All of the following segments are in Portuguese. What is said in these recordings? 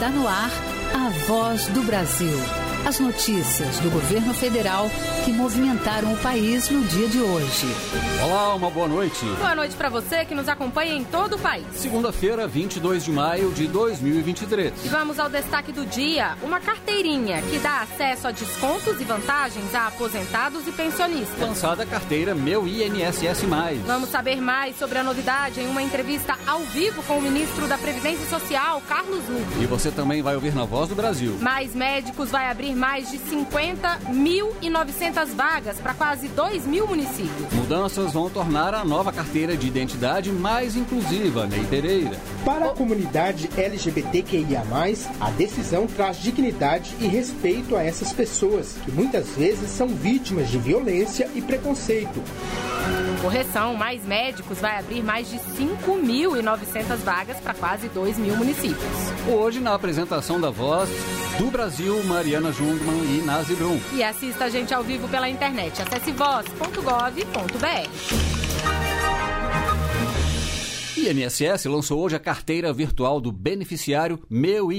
Está no ar a Voz do Brasil. As notícias do governo federal que movimentaram o país no dia de hoje. Olá, uma boa noite. Boa noite para você que nos acompanha em todo o país. Segunda-feira, 22 de maio de 2023. E vamos ao destaque do dia. Uma carteirinha que dá acesso a descontos e vantagens a aposentados e pensionistas. Lançada a carteira Meu INSS+. Vamos saber mais sobre a novidade em uma entrevista ao vivo com o ministro da Previdência Social, Carlos Lupe. E você também vai ouvir na Voz do Brasil. Mais Médicos vai abrir mais de 50.900 vagas para quase 2.000 municípios. Mudanças vão tornar a nova carteira de identidade mais inclusiva, Ney Pereira. Para a comunidade LGBTQIA+, a decisão traz dignidade e respeito a essas pessoas, que muitas vezes são vítimas de violência e preconceito. Correção, Mais Médicos vai abrir mais de 5.900 vagas para quase 2.000 municípios. Hoje, na apresentação da Voz do Brasil, Mariana Jungmann e Nazi Brum. E assista a gente ao vivo pela internet. Acesse voz.gov.br. INSS lançou hoje a carteira virtual do beneficiário Meu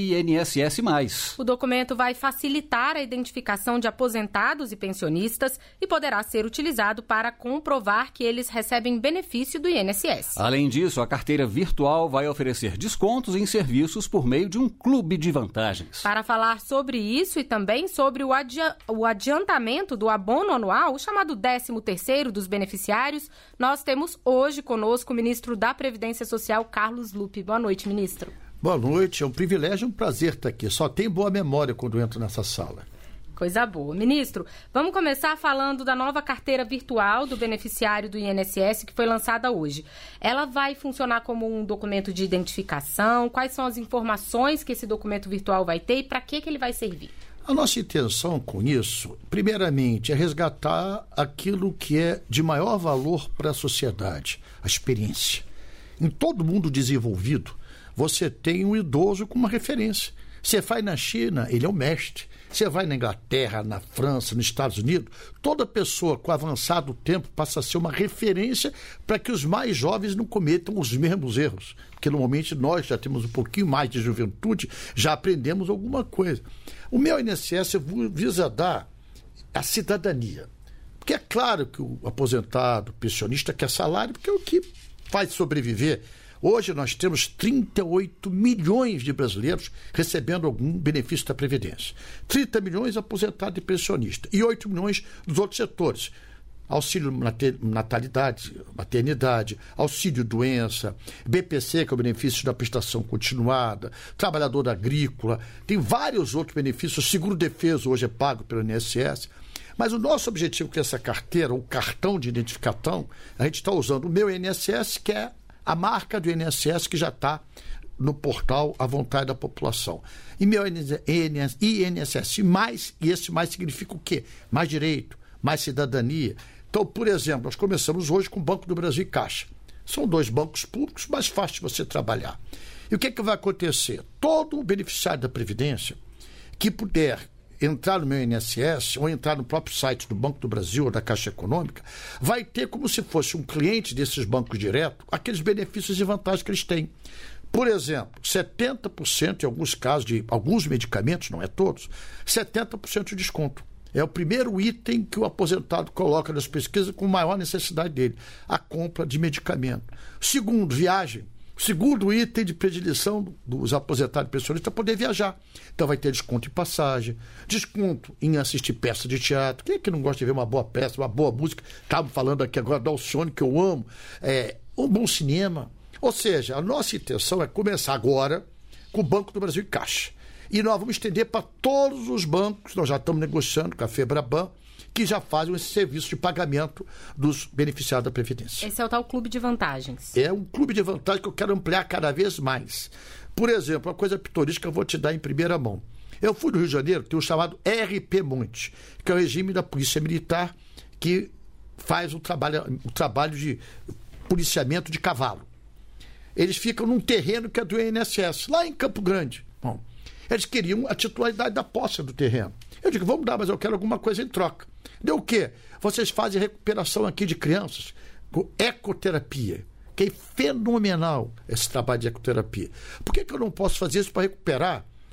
INSS+. O documento vai facilitar a identificação de aposentados e pensionistas e poderá ser utilizado para comprovar que eles recebem benefício do INSS. Além disso, a carteira virtual vai oferecer descontos em serviços por meio de um clube de vantagens. Para falar sobre isso e também sobre o adiantamento do abono anual, o chamado 13º dos beneficiários, nós temos hoje conosco o ministro da Previdência Social, Carlos Lupe. Boa noite, ministro. Boa noite, é um privilégio e um prazer estar aqui. Só tenho boa memória quando entro nessa sala. Coisa boa. Ministro, vamos começar falando da nova carteira virtual do beneficiário do INSS que foi lançada hoje. Ela vai funcionar como um documento de identificação? Quais são as informações que esse documento virtual vai ter e para que ele vai servir? A nossa intenção com isso, primeiramente, é resgatar aquilo que é de maior valor para a sociedade, a experiência. Em todo mundo desenvolvido, você tem um idoso com uma referência. Você vai na China, ele é o mestre. Você vai na Inglaterra, na França, nos Estados Unidos, toda pessoa com avançado tempo passa a ser uma referência para que os mais jovens não cometam os mesmos erros. Porque normalmente nós já temos um pouquinho mais de juventude, já aprendemos alguma coisa. O meu INSS visa dar a cidadania. Porque é claro que o aposentado, o pensionista quer salário, porque é o que faz sobreviver. Hoje nós temos 38 milhões de brasileiros recebendo algum benefício da Previdência. 30 milhões aposentados e pensionistas. E 8 milhões dos outros setores. Auxílio natalidade, maternidade, auxílio doença, BPC, que é o benefício da prestação continuada, trabalhador agrícola, tem vários outros benefícios. O seguro-defeso hoje é pago pelo INSS. Mas o nosso objetivo com essa carteira, o cartão de identificação, a gente está usando o Meu INSS, que é a marca do INSS que já está no portal à vontade da população. E Meu INSS mais, e esse mais significa o quê? Mais direito, mais cidadania. Então, por exemplo, nós começamos hoje com o Banco do Brasil e Caixa. São dois bancos públicos mais fáceis de você trabalhar. E o que vai acontecer? Todo beneficiário da Previdência que puder entrar no Meu INSS ou entrar no próprio site do Banco do Brasil ou da Caixa Econômica, vai ter como se fosse um cliente desses bancos direto, aqueles benefícios e vantagens que eles têm. Por exemplo, 70%, em alguns casos, de alguns medicamentos, não é todos, 70% de desconto. É o primeiro item que o aposentado coloca nas pesquisas com maior necessidade dele, a compra de medicamento. Segundo, viagem. Segundo item de predileção dos aposentados e pensionistas é poder viajar. Então vai ter desconto em passagem, desconto em assistir peça de teatro. Quem é que não gosta de ver uma boa peça, uma boa música? Estamos falando aqui agora do Alcione, que eu amo. Um bom cinema. Ou seja, a nossa intenção é começar agora com o Banco do Brasil e Caixa. E nós vamos estender para todos os bancos, nós já estamos negociando com a Febraban, que já fazem esse serviço de pagamento dos beneficiários da Previdência. Esse é o tal clube de vantagens. É um clube de vantagens que eu quero ampliar cada vez mais. Por exemplo, uma coisa pitoresca que eu vou te dar em primeira mão. Eu fui no Rio de Janeiro, tem o chamado RP Monte, que é o regime da Polícia Militar que faz o trabalho de policiamento de cavalo. Eles ficam num terreno que é do INSS, lá em Campo Grande. Bom, eles queriam a titularidade da posse do terreno. Eu digo, vamos dar, mas eu quero alguma coisa em troca. Deu o quê? Vocês fazem recuperação aqui de crianças com ecoterapia, que é fenomenal esse trabalho de ecoterapia. Por que eu não posso fazer isso para recuperar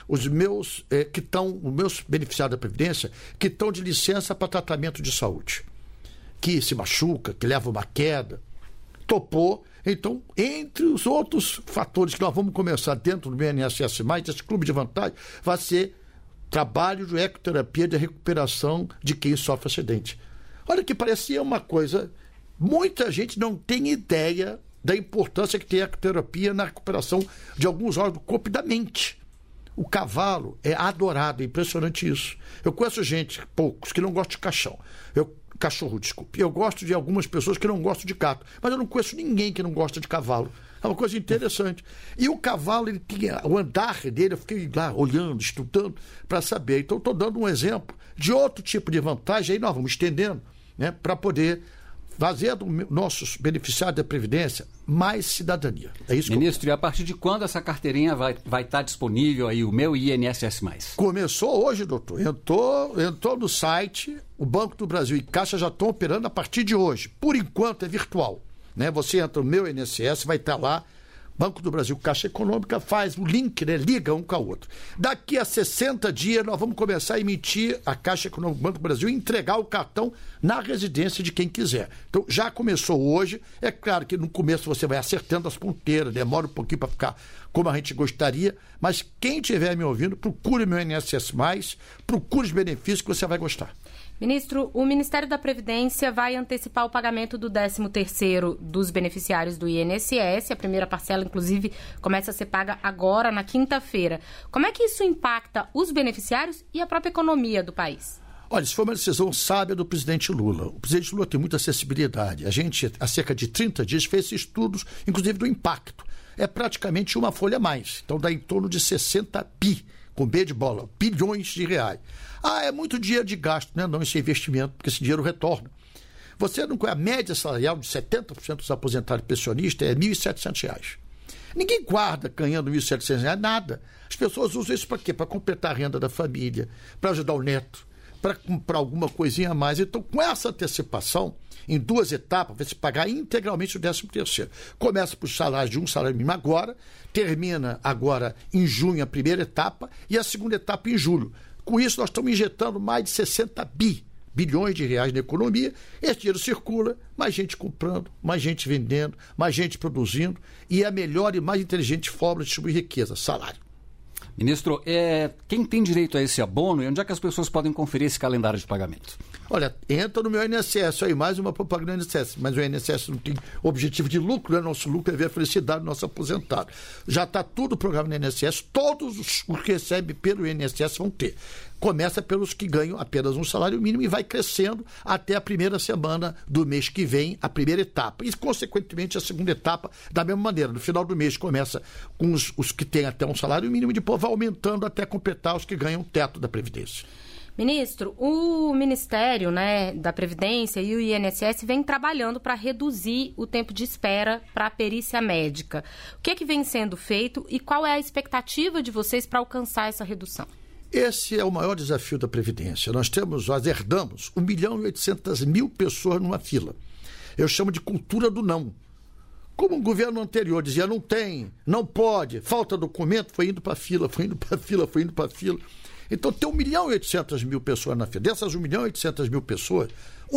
os meus beneficiários da Previdência que estão de licença para tratamento de saúde, que se machuca, que leva uma queda, topou. Então, entre os outros fatores que nós vamos começar dentro do INSS+, esse clube de vantagem, vai ser trabalho de ecoterapia de recuperação de quem sofre acidente. Olha que parecia uma coisa... Muita gente não tem ideia da importância que tem a ecoterapia na recuperação de alguns órgãos do corpo e da mente. O cavalo é adorado, é impressionante isso. Eu conheço gente, poucos, que não gostam de cachorro, desculpe. Eu gosto de algumas pessoas que não gostam de gato, mas eu não conheço ninguém que não gosta de cavalo. É uma coisa interessante. E o cavalo, ele tinha o andar dele, eu fiquei lá olhando, estudando para saber. Então, estou dando um exemplo de outro tipo de vantagem, aí nós vamos estendendo, né, para poder fazer dos nossos beneficiários da Previdência mais cidadania. É isso. Ministro, e a partir de quando essa carteirinha vai estar disponível aí, o meu INSS+? Começou hoje, doutor. Entrou no site, o Banco do Brasil e Caixa já estão operando a partir de hoje. Por enquanto é virtual, né? Você entra no meu INSS, vai estar lá, Banco do Brasil, Caixa Econômica, faz o link, né? Liga um com o outro. Daqui a 60 dias nós vamos começar a emitir a Caixa Econômica, Banco do Brasil, e entregar o cartão na residência de quem quiser. Então, já começou hoje. É claro que no começo você vai acertando as ponteiras, demora um pouquinho para ficar como a gente gostaria, mas quem estiver me ouvindo, procure meu INSS+, procure os benefícios que você vai gostar. Ministro, o Ministério da Previdência vai antecipar o pagamento do 13º dos beneficiários do INSS. A primeira parcela, inclusive, começa a ser paga agora, na quinta-feira. Como é que isso impacta os beneficiários e a própria economia do país? Olha, isso foi uma decisão sábia do presidente Lula. O presidente Lula tem muita acessibilidade. A gente, há cerca de 30 dias, fez estudos, inclusive do impacto. É praticamente uma folha a mais. Então, dá em torno de 60 bi, com B de bola, bilhões de reais. É muito dinheiro de gasto, né? Não, esse investimento, porque esse dinheiro retorna. Você não conhece a média salarial de 70% dos aposentados pensionistas é R$ 1.700. Ninguém guarda ganhando R$ 1.700, nada. As pessoas usam isso para quê? Para completar a renda da família, para ajudar o neto, para comprar alguma coisinha a mais. Então, com essa antecipação, em 2 etapas, vai se pagar integralmente o 13º. Começa por salário de um salário mínimo agora, termina agora em junho a primeira etapa e a segunda etapa em julho. Com isso, nós estamos injetando mais de 60 bilhões de reais na economia. Esse dinheiro circula, mais gente comprando, mais gente vendendo, mais gente produzindo, e é a melhor e mais inteligente forma de distribuir riqueza, salário. Ministro, quem tem direito a esse abono e onde é que as pessoas podem conferir esse calendário de pagamento? Olha, entra no meu INSS, aí mais uma propaganda do INSS, mas o INSS não tem objetivo de lucro, né? Nosso lucro é ver a felicidade do nosso aposentado. Já está tudo o programa do INSS, todos os que recebem pelo INSS vão ter. Começa pelos que ganham apenas um salário mínimo e vai crescendo até a primeira semana do mês que vem, a primeira etapa. E, consequentemente, a segunda etapa da mesma maneira. No final do mês começa com os que têm até um salário mínimo e depois vai aumentando até completar os que ganham o teto da Previdência. Ministro, o Ministério, né, da Previdência e o INSS vem trabalhando para reduzir o tempo de espera para a perícia médica. O que é que vem sendo feito e qual é a expectativa de vocês para alcançar essa redução? Esse é o maior desafio da Previdência. Nós herdamos 1.800.000 pessoas numa fila. Eu chamo de cultura do não. Como o governo anterior dizia, não tem, não pode, falta documento, foi indo para a fila, foi indo para a fila, foi indo para a fila. Então tem 1.800.000 pessoas na fila. Dessas 1.800.000 pessoas,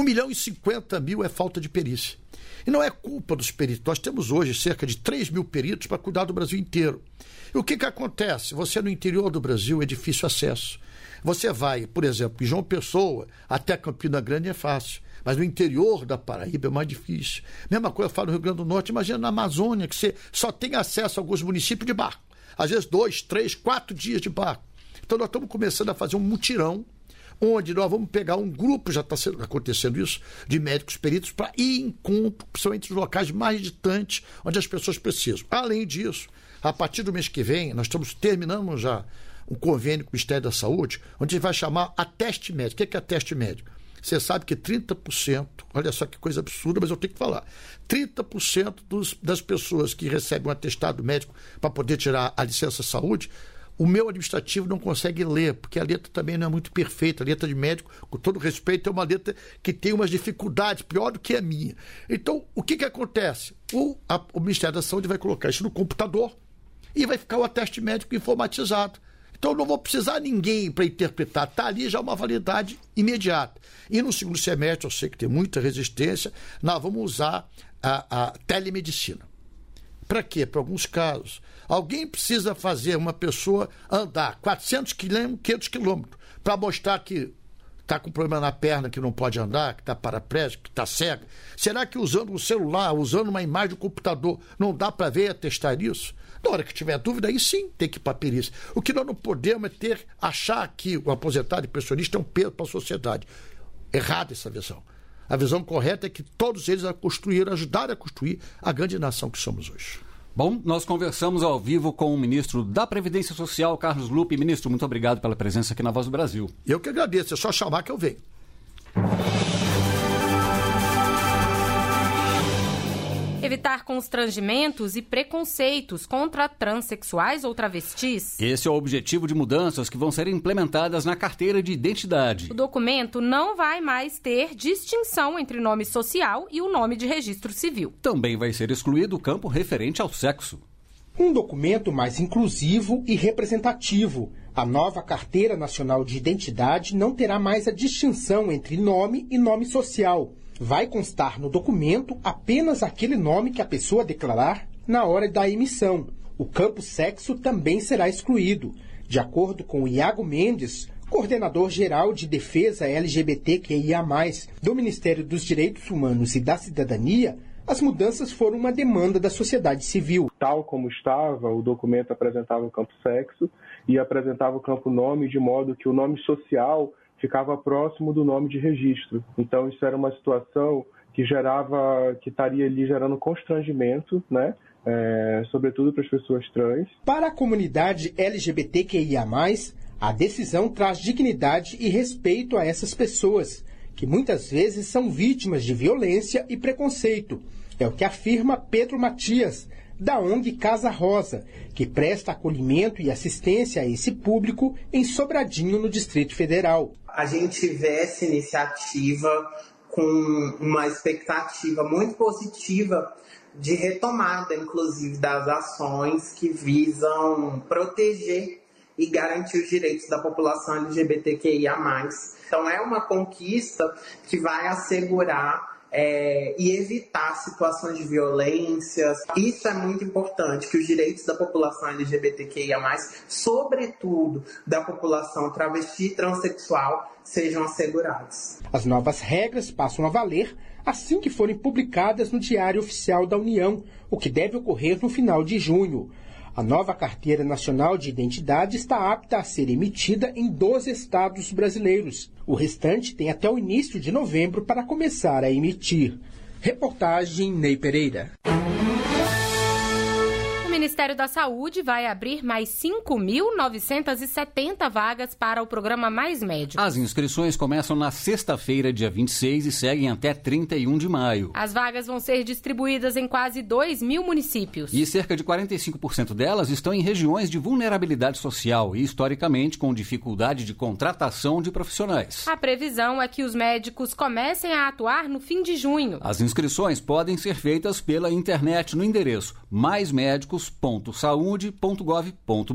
1.050.000 é falta de perícia. E não é culpa dos peritos. Nós temos hoje cerca de 3.000 peritos para cuidar do Brasil inteiro. E o que acontece? Você no interior do Brasil é difícil acesso. Você vai, por exemplo, de João Pessoa até Campina Grande é fácil. Mas no interior da Paraíba é mais difícil. Mesma coisa eu falo no Rio Grande do Norte. Imagina na Amazônia, que você só tem acesso a alguns municípios de barco. Às vezes 2, 3, 4 dias de barco. Então nós estamos começando a fazer um mutirão, onde nós vamos pegar um grupo, já está acontecendo isso, de médicos peritos, para ir em encontro, principalmente nos locais mais distantes, onde as pessoas precisam. Além disso, a partir do mês que vem, nós terminamos já um convênio com o Ministério da Saúde, onde a gente vai chamar a teste médico. O que é teste médico? Você sabe que 30%, olha só que coisa absurda, mas eu tenho que falar, 30% das pessoas que recebem um atestado médico para poder tirar a licença saúde, o meu administrativo não consegue ler, porque a letra também não é muito perfeita. A letra de médico, com todo respeito, é uma letra que tem umas dificuldades, pior do que a minha. Então, o que acontece? O Ministério da Saúde vai colocar isso no computador e vai ficar o ateste médico informatizado. Então, eu não vou precisar de ninguém para interpretar. Está ali já uma validade imediata. E no segundo semestre, eu sei que tem muita resistência, nós vamos usar a telemedicina. Para quê? Para alguns casos. Alguém precisa fazer uma pessoa andar 400 quilômetros, 500 quilômetros, para mostrar que está com problema na perna, que não pode andar, que está paraplégico, que está cego. Será que usando um celular, usando uma imagem do computador, não dá para ver e atestar isso? Na hora que tiver dúvida, aí sim tem que ir para a perícia. O que nós não podemos é achar que o aposentado e pensionista é um peso para a sociedade. Errada essa visão. A visão correta é que todos eles ajudaram a construir a grande nação que somos hoje. Bom, nós conversamos ao vivo com o ministro da Previdência Social, Carlos Lupe. Ministro, muito obrigado pela presença aqui na Voz do Brasil. Eu que agradeço, é só chamar que eu venho. Evitar constrangimentos e preconceitos contra transexuais ou travestis. Esse é o objetivo de mudanças que vão ser implementadas na carteira de identidade. O documento não vai mais ter distinção entre nome social e o nome de registro civil. Também vai ser excluído o campo referente ao sexo. Um documento mais inclusivo e representativo. A nova Carteira Nacional de Identidade não terá mais a distinção entre nome e nome social. Vai constar no documento apenas aquele nome que a pessoa declarar na hora da emissão. O campo sexo também será excluído. De acordo com Iago Mendes, coordenador geral de defesa LGBTQIA+, do Ministério dos Direitos Humanos e da Cidadania, as mudanças foram uma demanda da sociedade civil. Tal como estava, o documento apresentava o campo sexo e apresentava o campo nome, de modo que o nome social ficava próximo do nome de registro. Então, isso era uma situação que estaria ali gerando constrangimento, né? Sobretudo para as pessoas trans. Para a comunidade LGBTQIA+, a decisão traz dignidade e respeito a essas pessoas, que muitas vezes são vítimas de violência e preconceito. É o que afirma Pedro Matias, da ONG Casa Rosa, que presta acolhimento e assistência a esse público em Sobradinho, no Distrito Federal. A gente vê essa iniciativa com uma expectativa muito positiva de retomada, inclusive, das ações que visam proteger e garantir os direitos da população LGBTQIA+. Então, é uma conquista que vai assegurar e evitar situações de violência. Isso é muito importante, que os direitos da população LGBTQIA+, sobretudo da população travesti e transexual, sejam assegurados. As novas regras passam a valer assim que forem publicadas no Diário Oficial da União, o que deve ocorrer no final de junho. A nova Carteira Nacional de Identidade está apta a ser emitida em 12 estados brasileiros. O restante tem até o início de novembro para começar a emitir. Reportagem Ney Pereira. O Ministério da Saúde vai abrir mais 5.970 vagas para o programa Mais Médicos. As inscrições começam na sexta-feira, dia 26, e seguem até 31 de maio. As vagas vão ser distribuídas em quase 2.000 municípios. E cerca de 45% delas estão em regiões de vulnerabilidade social e, historicamente, com dificuldade de contratação de profissionais. A previsão é que os médicos comecem a atuar no fim de junho. As inscrições podem ser feitas pela internet no endereço maismedicos.saude.gov.br.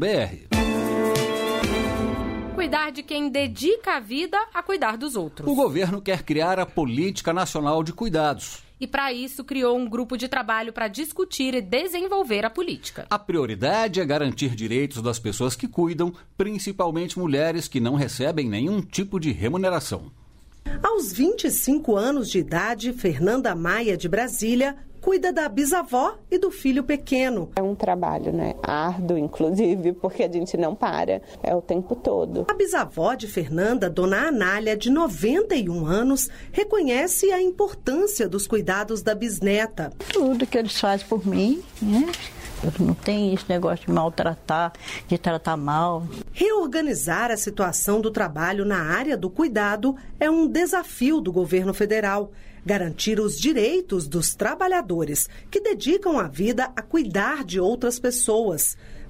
Cuidar de quem dedica a vida a cuidar dos outros. O governo quer criar a Política Nacional de Cuidados. E, para isso, criou um grupo de trabalho para discutir e desenvolver a política. A prioridade é garantir direitos das pessoas que cuidam, principalmente mulheres que não recebem nenhum tipo de remuneração. Aos 25 anos de idade, Fernanda Maia, de Brasília, cuida da bisavó e do filho pequeno. É um trabalho, árduo, inclusive, porque a gente não para, é o tempo todo. A bisavó de Fernanda, Dona Anália, de 91 anos, reconhece a importância dos cuidados da bisneta. Tudo que eles fazem por mim, não tem esse negócio de maltratar, de tratar mal. Reorganizar a situação do trabalho na área do cuidado é um desafio do governo federal. Garantir os direitos dos trabalhadores que dedicam a vida a cuidar de outras pessoas.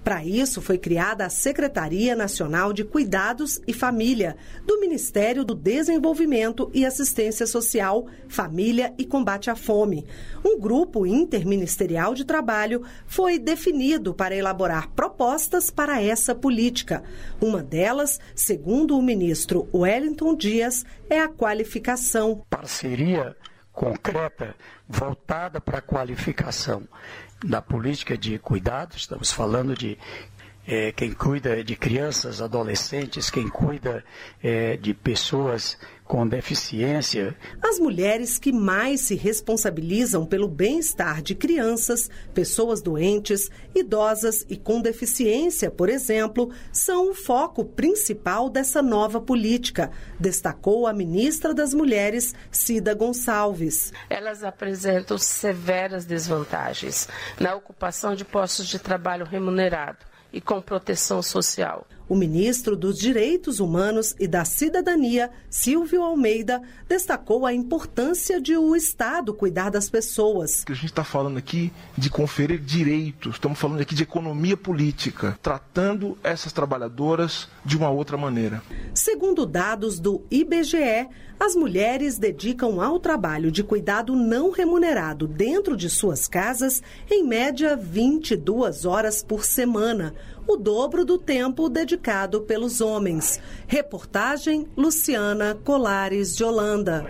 Para isso, foi criada a Secretaria Nacional de Cuidados e Família, do Ministério do Desenvolvimento e Assistência Social, Família e Combate à Fome. Um grupo interministerial de trabalho foi definido para elaborar propostas para essa política. Uma delas, segundo o ministro Wellington Dias, é a qualificação. Parceria concreta voltada para a qualificação da política de cuidados. Estamos falando de quem cuida de crianças, adolescentes, quem cuida de pessoas com deficiência. As mulheres que mais se responsabilizam pelo bem-estar de crianças, pessoas doentes, idosas e com deficiência, por exemplo, são o foco principal dessa nova política, destacou a ministra das Mulheres, Cida Gonçalves. Elas apresentam severas desvantagens na ocupação de postos de trabalho remunerado e com proteção social. O ministro dos Direitos Humanos e da Cidadania, Silvio Almeida, destacou a importância de o Estado cuidar das pessoas. A gente está falando aqui de conferir direitos, estamos falando aqui de economia política, tratando essas trabalhadoras de uma outra maneira. Segundo dados do IBGE, as mulheres dedicam ao trabalho de cuidado não remunerado dentro de suas casas, em média, 22 horas por semana, o dobro do tempo dedicado pelos homens. Reportagem Luciana Colares de Holanda.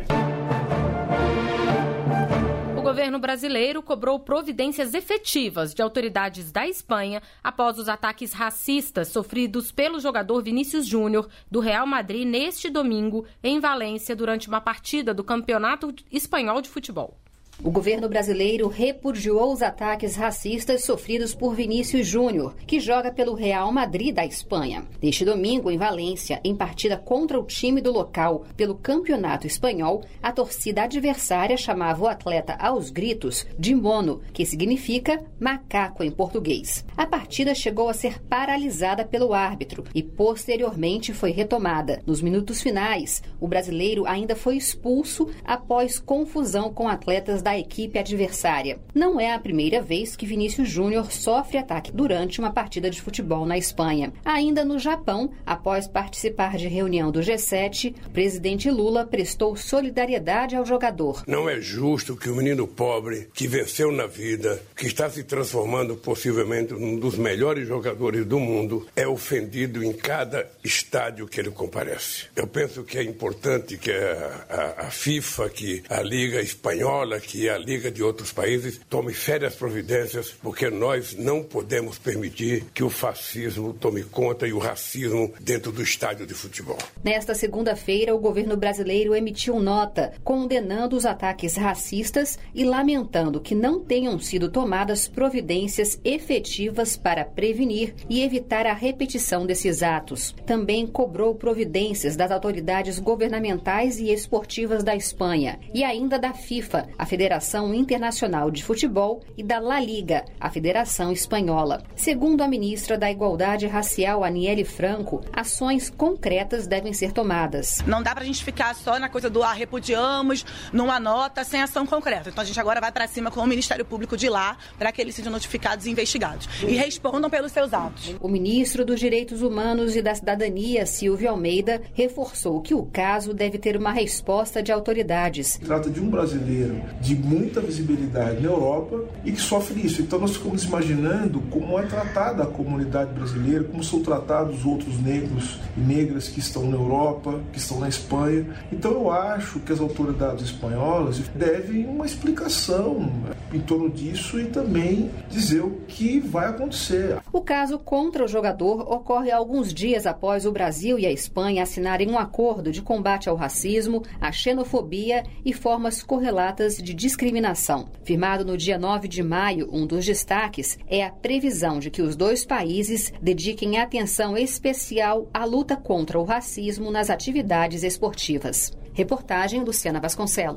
O governo brasileiro cobrou providências efetivas de autoridades da Espanha após os ataques racistas sofridos pelo jogador Vinícius Júnior do Real Madrid neste domingo em Valência durante uma partida do Campeonato Espanhol de Futebol. O governo brasileiro repudiou os ataques racistas sofridos por Vinícius Júnior, que joga pelo Real Madrid da Espanha. Neste domingo, em Valência, em partida contra o time do local pelo Campeonato Espanhol, a torcida adversária chamava o atleta aos gritos de mono, que significa macaco em português. A partida chegou a ser paralisada pelo árbitro e posteriormente foi retomada. Nos minutos finais, o brasileiro ainda foi expulso após confusão com atletas da equipe adversária. Não é a primeira vez que Vinícius Júnior sofre ataque durante uma partida de futebol na Espanha. Ainda no Japão, após participar de reunião do G7, o presidente Lula prestou solidariedade ao jogador. Não é justo que o menino pobre, que venceu na vida, que está se transformando possivelmente num dos melhores jogadores do mundo, é ofendido em cada estádio que ele comparece. Eu penso que é importante que a FIFA, que a Liga Espanhola, que a Liga de outros países tome sérias providências, porque nós não podemos permitir que o fascismo tome conta e o racismo dentro do estádio de futebol. Nesta segunda-feira, o governo brasileiro emitiu nota condenando os ataques racistas e lamentando que não tenham sido tomadas providências efetivas para prevenir e evitar a repetição desses atos. Também cobrou providências das autoridades governamentais e esportivas da Espanha e ainda da FIFA, a Federação Internacional de Futebol, e da La Liga, a Federação Espanhola. Segundo a ministra da Igualdade Racial, Aniele Franco, ações concretas devem ser tomadas. Não dá pra gente ficar só na coisa do repudiamos, numa nota, sem ação concreta. Então a gente agora vai para cima com o Ministério Público de lá, para que eles sejam notificados e investigados. E respondam pelos seus atos. O ministro dos Direitos Humanos e da Cidadania, Silvio Almeida, reforçou que o caso deve ter uma resposta de autoridades. Trata de um brasileiro de muita visibilidade na Europa e que sofre isso. Então nós ficamos imaginando como é tratada a comunidade brasileira, como são tratados os outros negros e negras que estão na Europa, que estão na Espanha. Então eu acho que as autoridades espanholas devem uma explicação em torno disso e também dizer o que vai acontecer. O caso contra o jogador ocorre alguns dias após o Brasil e a Espanha assinarem um acordo de combate ao racismo, à xenofobia e formas correlatas de discriminação. Firmado no dia 9 de maio, um dos destaques é a previsão de que os dois países dediquem atenção especial à luta contra o racismo nas atividades esportivas. Reportagem Luciana Vasconcelos.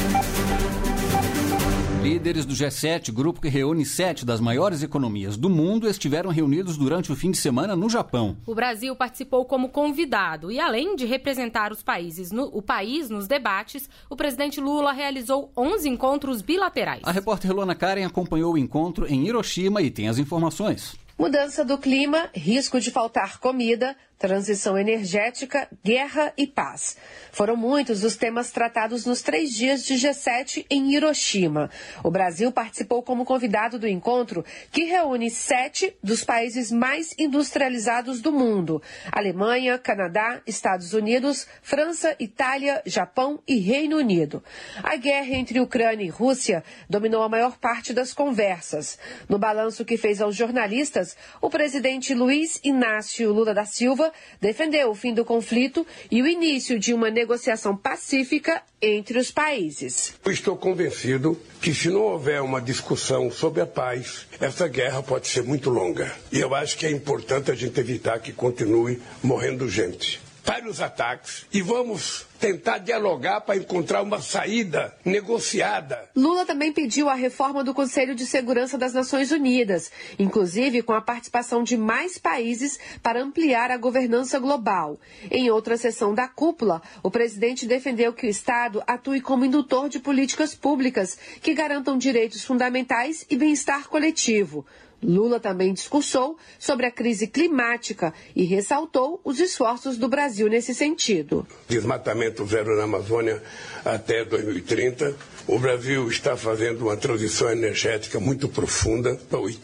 Líderes do G7, grupo que reúne 7 das maiores economias do mundo, estiveram reunidos durante o fim de semana no Japão. O Brasil participou como convidado e, além de representar o país nos debates, o presidente Lula realizou 11 encontros bilaterais. A repórter Luana Karen acompanhou o encontro em Hiroshima e tem as informações. Mudança do clima, risco de faltar comida, transição energética, guerra e paz. Foram muitos os temas tratados nos 3 dias de G7 em Hiroshima. O Brasil participou como convidado do encontro, que reúne 7 dos países mais industrializados do mundo: Alemanha, Canadá, Estados Unidos, França, Itália, Japão e Reino Unido. A guerra entre Ucrânia e Rússia dominou a maior parte das conversas. No balanço que fez aos jornalistas, o presidente Luiz Inácio Lula da Silva defendeu o fim do conflito e o início de uma negociação pacífica entre os países. Eu estou convencido que se não houver uma discussão sobre a paz, essa guerra pode ser muito longa. E eu acho que é importante a gente evitar que continue morrendo gente. Pare os ataques e vamos tentar dialogar para encontrar uma saída negociada. Lula também pediu a reforma do Conselho de Segurança das Nações Unidas, inclusive com a participação de mais países para ampliar a governança global. Em outra sessão da cúpula, o presidente defendeu que o Estado atue como indutor de políticas públicas que garantam direitos fundamentais e bem-estar coletivo. Lula também discursou sobre a crise climática e ressaltou os esforços do Brasil nesse sentido. Desmatamento zero na Amazônia até 2030. O Brasil está fazendo uma transição energética muito profunda.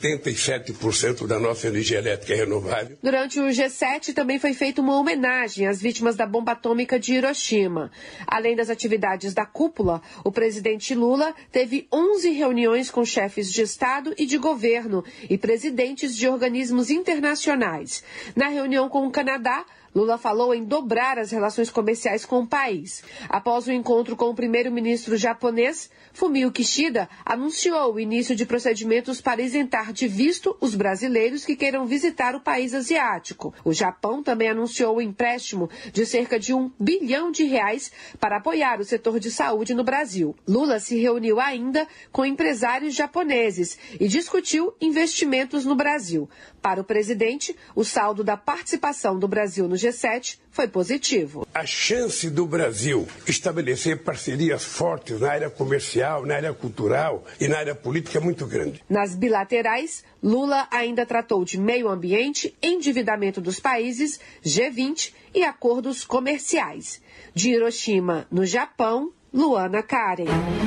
87% da nossa energia elétrica é renovável. Durante o G7 também foi feita uma homenagem às vítimas da bomba atômica de Hiroshima. Além das atividades da cúpula, o presidente Lula teve 11 reuniões com chefes de Estado e de governo e presidentes de organismos internacionais. Na reunião com o Canadá, Lula falou em dobrar as relações comerciais com o país. Após o encontro com o primeiro-ministro japonês, Fumio Kishida anunciou o início de procedimentos para isentar de visto os brasileiros que queiram visitar o país asiático. O Japão também anunciou o empréstimo de cerca de R$1 bilhão para apoiar o setor de saúde no Brasil. Lula se reuniu ainda com empresários japoneses e discutiu investimentos no Brasil. Para o presidente, o saldo da participação do Brasil no G7 foi positivo. A chance do Brasil estabelecer parcerias fortes na área comercial, na área cultural e na área política é muito grande. Nas bilaterais, Lula ainda tratou de meio ambiente, endividamento dos países, G20 e acordos comerciais. De Hiroshima, no Japão, Luana Karen.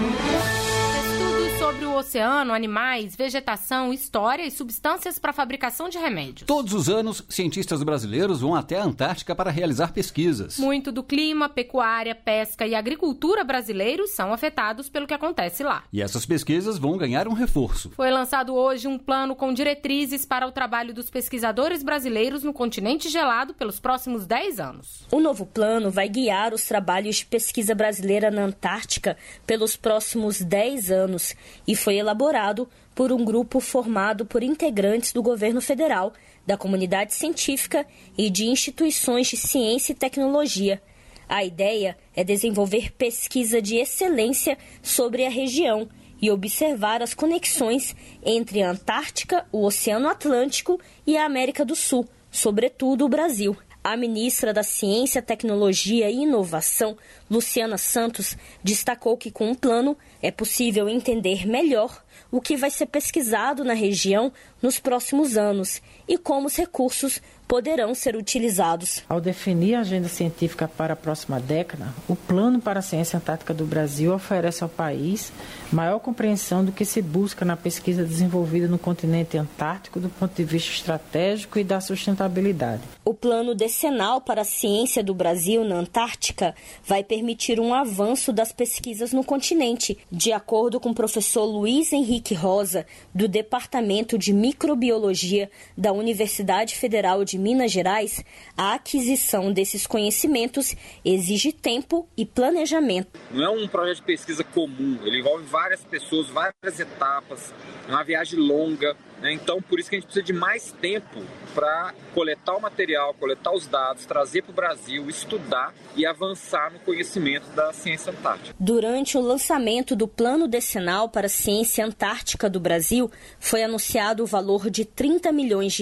Sobre o oceano, animais, vegetação, história e substâncias para a fabricação de remédios. Todos os anos, cientistas brasileiros vão até a Antártica para realizar pesquisas. Muito do clima, pecuária, pesca e agricultura brasileiros são afetados pelo que acontece lá. E essas pesquisas vão ganhar um reforço. Foi lançado hoje um plano com diretrizes para o trabalho dos pesquisadores brasileiros no continente gelado pelos próximos 10 anos. O novo plano vai guiar os trabalhos de pesquisa brasileira na Antártica pelos próximos 10 anos. E foi elaborado por um grupo formado por integrantes do governo federal, da comunidade científica e de instituições de ciência e tecnologia. A ideia é desenvolver pesquisa de excelência sobre a região e observar as conexões entre a Antártica, o Oceano Atlântico e a América do Sul, sobretudo o Brasil. A ministra da Ciência, Tecnologia e Inovação, Luciana Santos, destacou que com o plano é possível entender melhor o que vai ser pesquisado na região nos próximos anos e como os recursos poderão ser utilizados. Ao definir a agenda científica para a próxima década, o Plano para a Ciência Antártica do Brasil oferece ao país maior compreensão do que se busca na pesquisa desenvolvida no continente antártico do ponto de vista estratégico e da sustentabilidade. O Plano Decenal para a Ciência do Brasil na Antártica vai permitir um avanço das pesquisas no continente. De acordo com o professor Luiz Henrique Rosa, do Departamento de Microbiologia da Universidade Federal de Minas Gerais, a aquisição desses conhecimentos exige tempo e planejamento. Não é um projeto de pesquisa comum, ele envolve várias pessoas, várias etapas, é uma viagem longa, né? Então, por isso que a gente precisa de mais tempo para coletar o material, coletar os dados, trazer para o Brasil, estudar e avançar no conhecimento da ciência antártica. Durante o lançamento do Plano Decenal para a Ciência Antártica do Brasil, foi anunciado o valor de R$30 milhões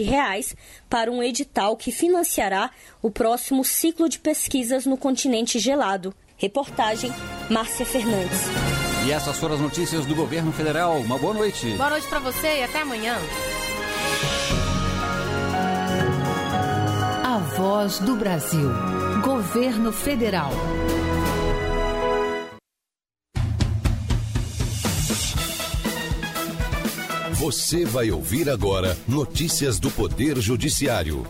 para um edital que financiará o próximo ciclo de pesquisas no continente gelado. Reportagem, Márcia Fernandes. E essas foram as notícias do governo federal. Uma boa noite. Boa noite para você e até amanhã. Voz do Brasil. Governo Federal. Você vai ouvir agora notícias do Poder Judiciário.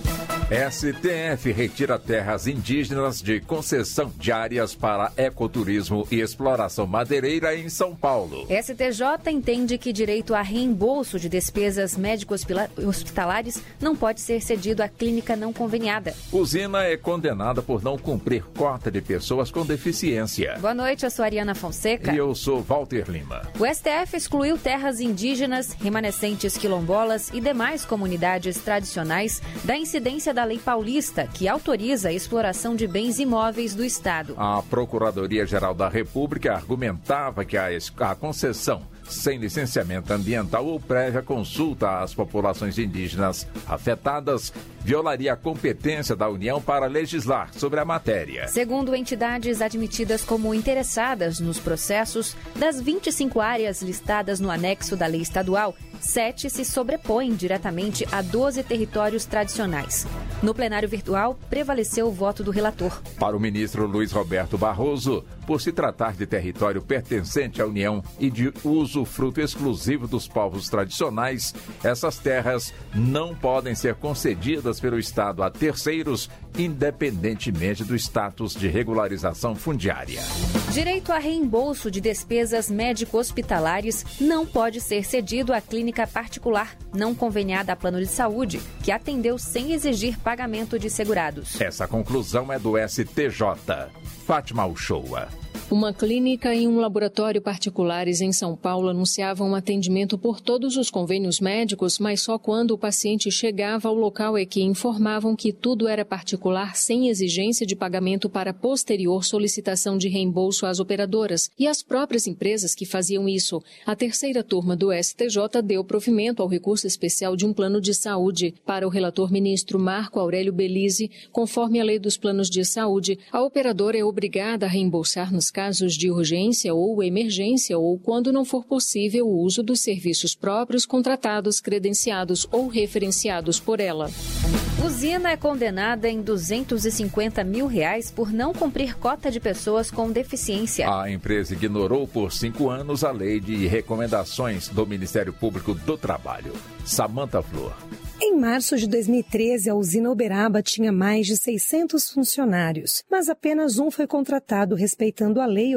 STF retira terras indígenas de concessão de áreas para ecoturismo e exploração madeireira em São Paulo. STJ entende que direito a reembolso de despesas médico-hospitalares não pode ser cedido à clínica não conveniada. Usina é condenada por não cumprir cota de pessoas com deficiência. Boa noite, eu sou Ariana Fonseca. E eu sou Walter Lima. O STF excluiu terras indígenas, remanescentes quilombolas e demais comunidades tradicionais da incidência da Lei Paulista, que autoriza a exploração de bens imóveis do Estado. A Procuradoria-Geral da República argumentava que a concessão sem licenciamento ambiental ou prévia consulta às populações indígenas afetadas violaria a competência da União para legislar sobre a matéria. Segundo entidades admitidas como interessadas nos processos, das 25 áreas listadas no anexo da lei estadual, 7 se sobrepõem diretamente a 12 territórios tradicionais. No plenário virtual, prevaleceu o voto do relator. Para o ministro Luiz Roberto Barroso, por se tratar de território pertencente à União e de usufruto exclusivo dos povos tradicionais, essas terras não podem ser concedidas pelo Estado a terceiros, independentemente do status de regularização fundiária. Direito a reembolso de despesas médico-hospitalares não pode ser cedido à clínica particular não conveniada a plano de saúde, que atendeu sem exigir pagamento de segurados. Essa conclusão é do STJ. Fátima Uchoa. Uma clínica e um laboratório particulares em São Paulo anunciavam atendimento por todos os convênios médicos, mas só quando o paciente chegava ao local é que informavam que tudo era particular sem exigência de pagamento para posterior solicitação de reembolso às operadoras e às próprias empresas que faziam isso. A terceira turma do STJ deu provimento ao recurso especial de um plano de saúde. Para o relator ministro Marco Aurélio Belize, conforme a lei dos planos de saúde, a operadora é obrigada a reembolsar nos casos de urgência ou emergência ou quando não for possível o uso dos serviços próprios contratados, credenciados ou referenciados por ela. Usina é condenada em R$250 mil por não cumprir cota de pessoas com deficiência. A empresa ignorou por 5 anos a lei de recomendações do Ministério Público do Trabalho. Samantha Flor. Em março de 2013, a usina Uberaba tinha mais de 600 funcionários, mas apenas um foi contratado respeitando a Lei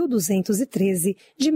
8.213 de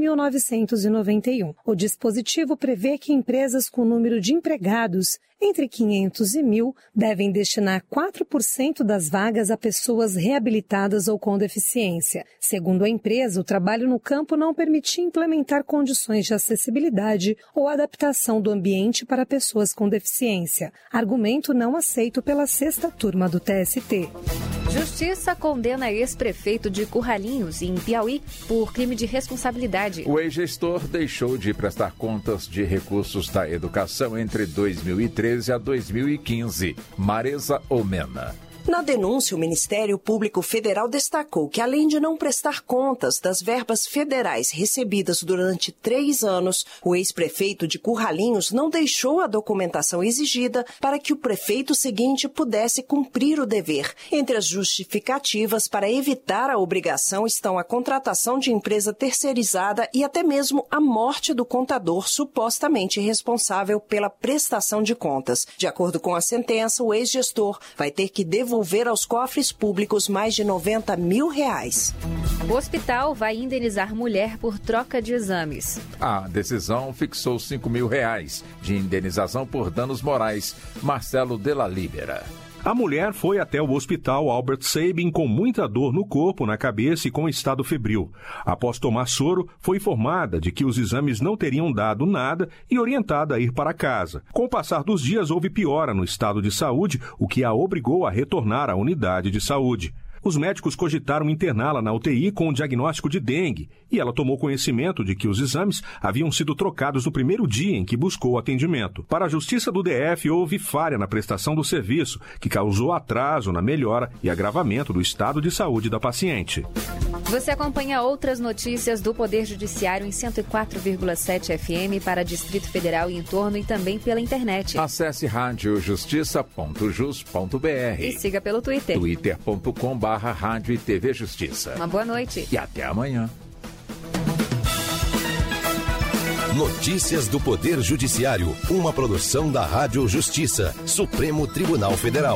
1991. O dispositivo prevê que empresas com número de empregados entre 500 e 1.000 devem destinar 4% das vagas a pessoas reabilitadas ou com deficiência. Segundo a empresa, o trabalho no campo não permitia implementar condições de acessibilidade ou adaptação do ambiente para pessoas com deficiência. Argumento não aceito pela 6ª turma do TST. Justiça condena ex-prefeito de Curralinhos, em Piauí, por crime de responsabilidade. O ex-gestor deixou de prestar contas de recursos da educação entre 2013 a 2015. Maresa Omena. Na denúncia, o Ministério Público Federal destacou que, além de não prestar contas das verbas federais recebidas durante 3 anos, o ex-prefeito de Curralinhos não deixou a documentação exigida para que o prefeito seguinte pudesse cumprir o dever. Entre as justificativas para evitar a obrigação estão a contratação de empresa terceirizada e até mesmo a morte do contador supostamente responsável pela prestação de contas. De acordo com a sentença, o ex-gestor vai ter que devolver aos cofres públicos mais de R$90 mil. O hospital vai indenizar mulher por troca de exames. A decisão fixou R$5 mil de indenização por danos morais. Marcelo Della Libera. A mulher foi até o hospital Albert Sabin com muita dor no corpo, na cabeça e com estado febril. Após tomar soro, foi informada de que os exames não teriam dado nada e orientada a ir para casa. Com o passar dos dias, houve piora no estado de saúde, o que a obrigou a retornar à unidade de saúde. Os médicos cogitaram interná-la na UTI com o diagnóstico de dengue e ela tomou conhecimento de que os exames haviam sido trocados no primeiro dia em que buscou atendimento. Para a Justiça do DF, houve falha na prestação do serviço, que causou atraso na melhora e agravamento do estado de saúde da paciente. Você acompanha outras notícias do Poder Judiciário em 104,7 FM para Distrito Federal e entorno e também pela internet. Acesse radiojustiça.jus.br e siga pelo Twitter. twitter.com/Rádio e TV Justiça. Uma boa noite. E até amanhã. Notícias do Poder Judiciário, uma produção da Rádio Justiça, Supremo Tribunal Federal.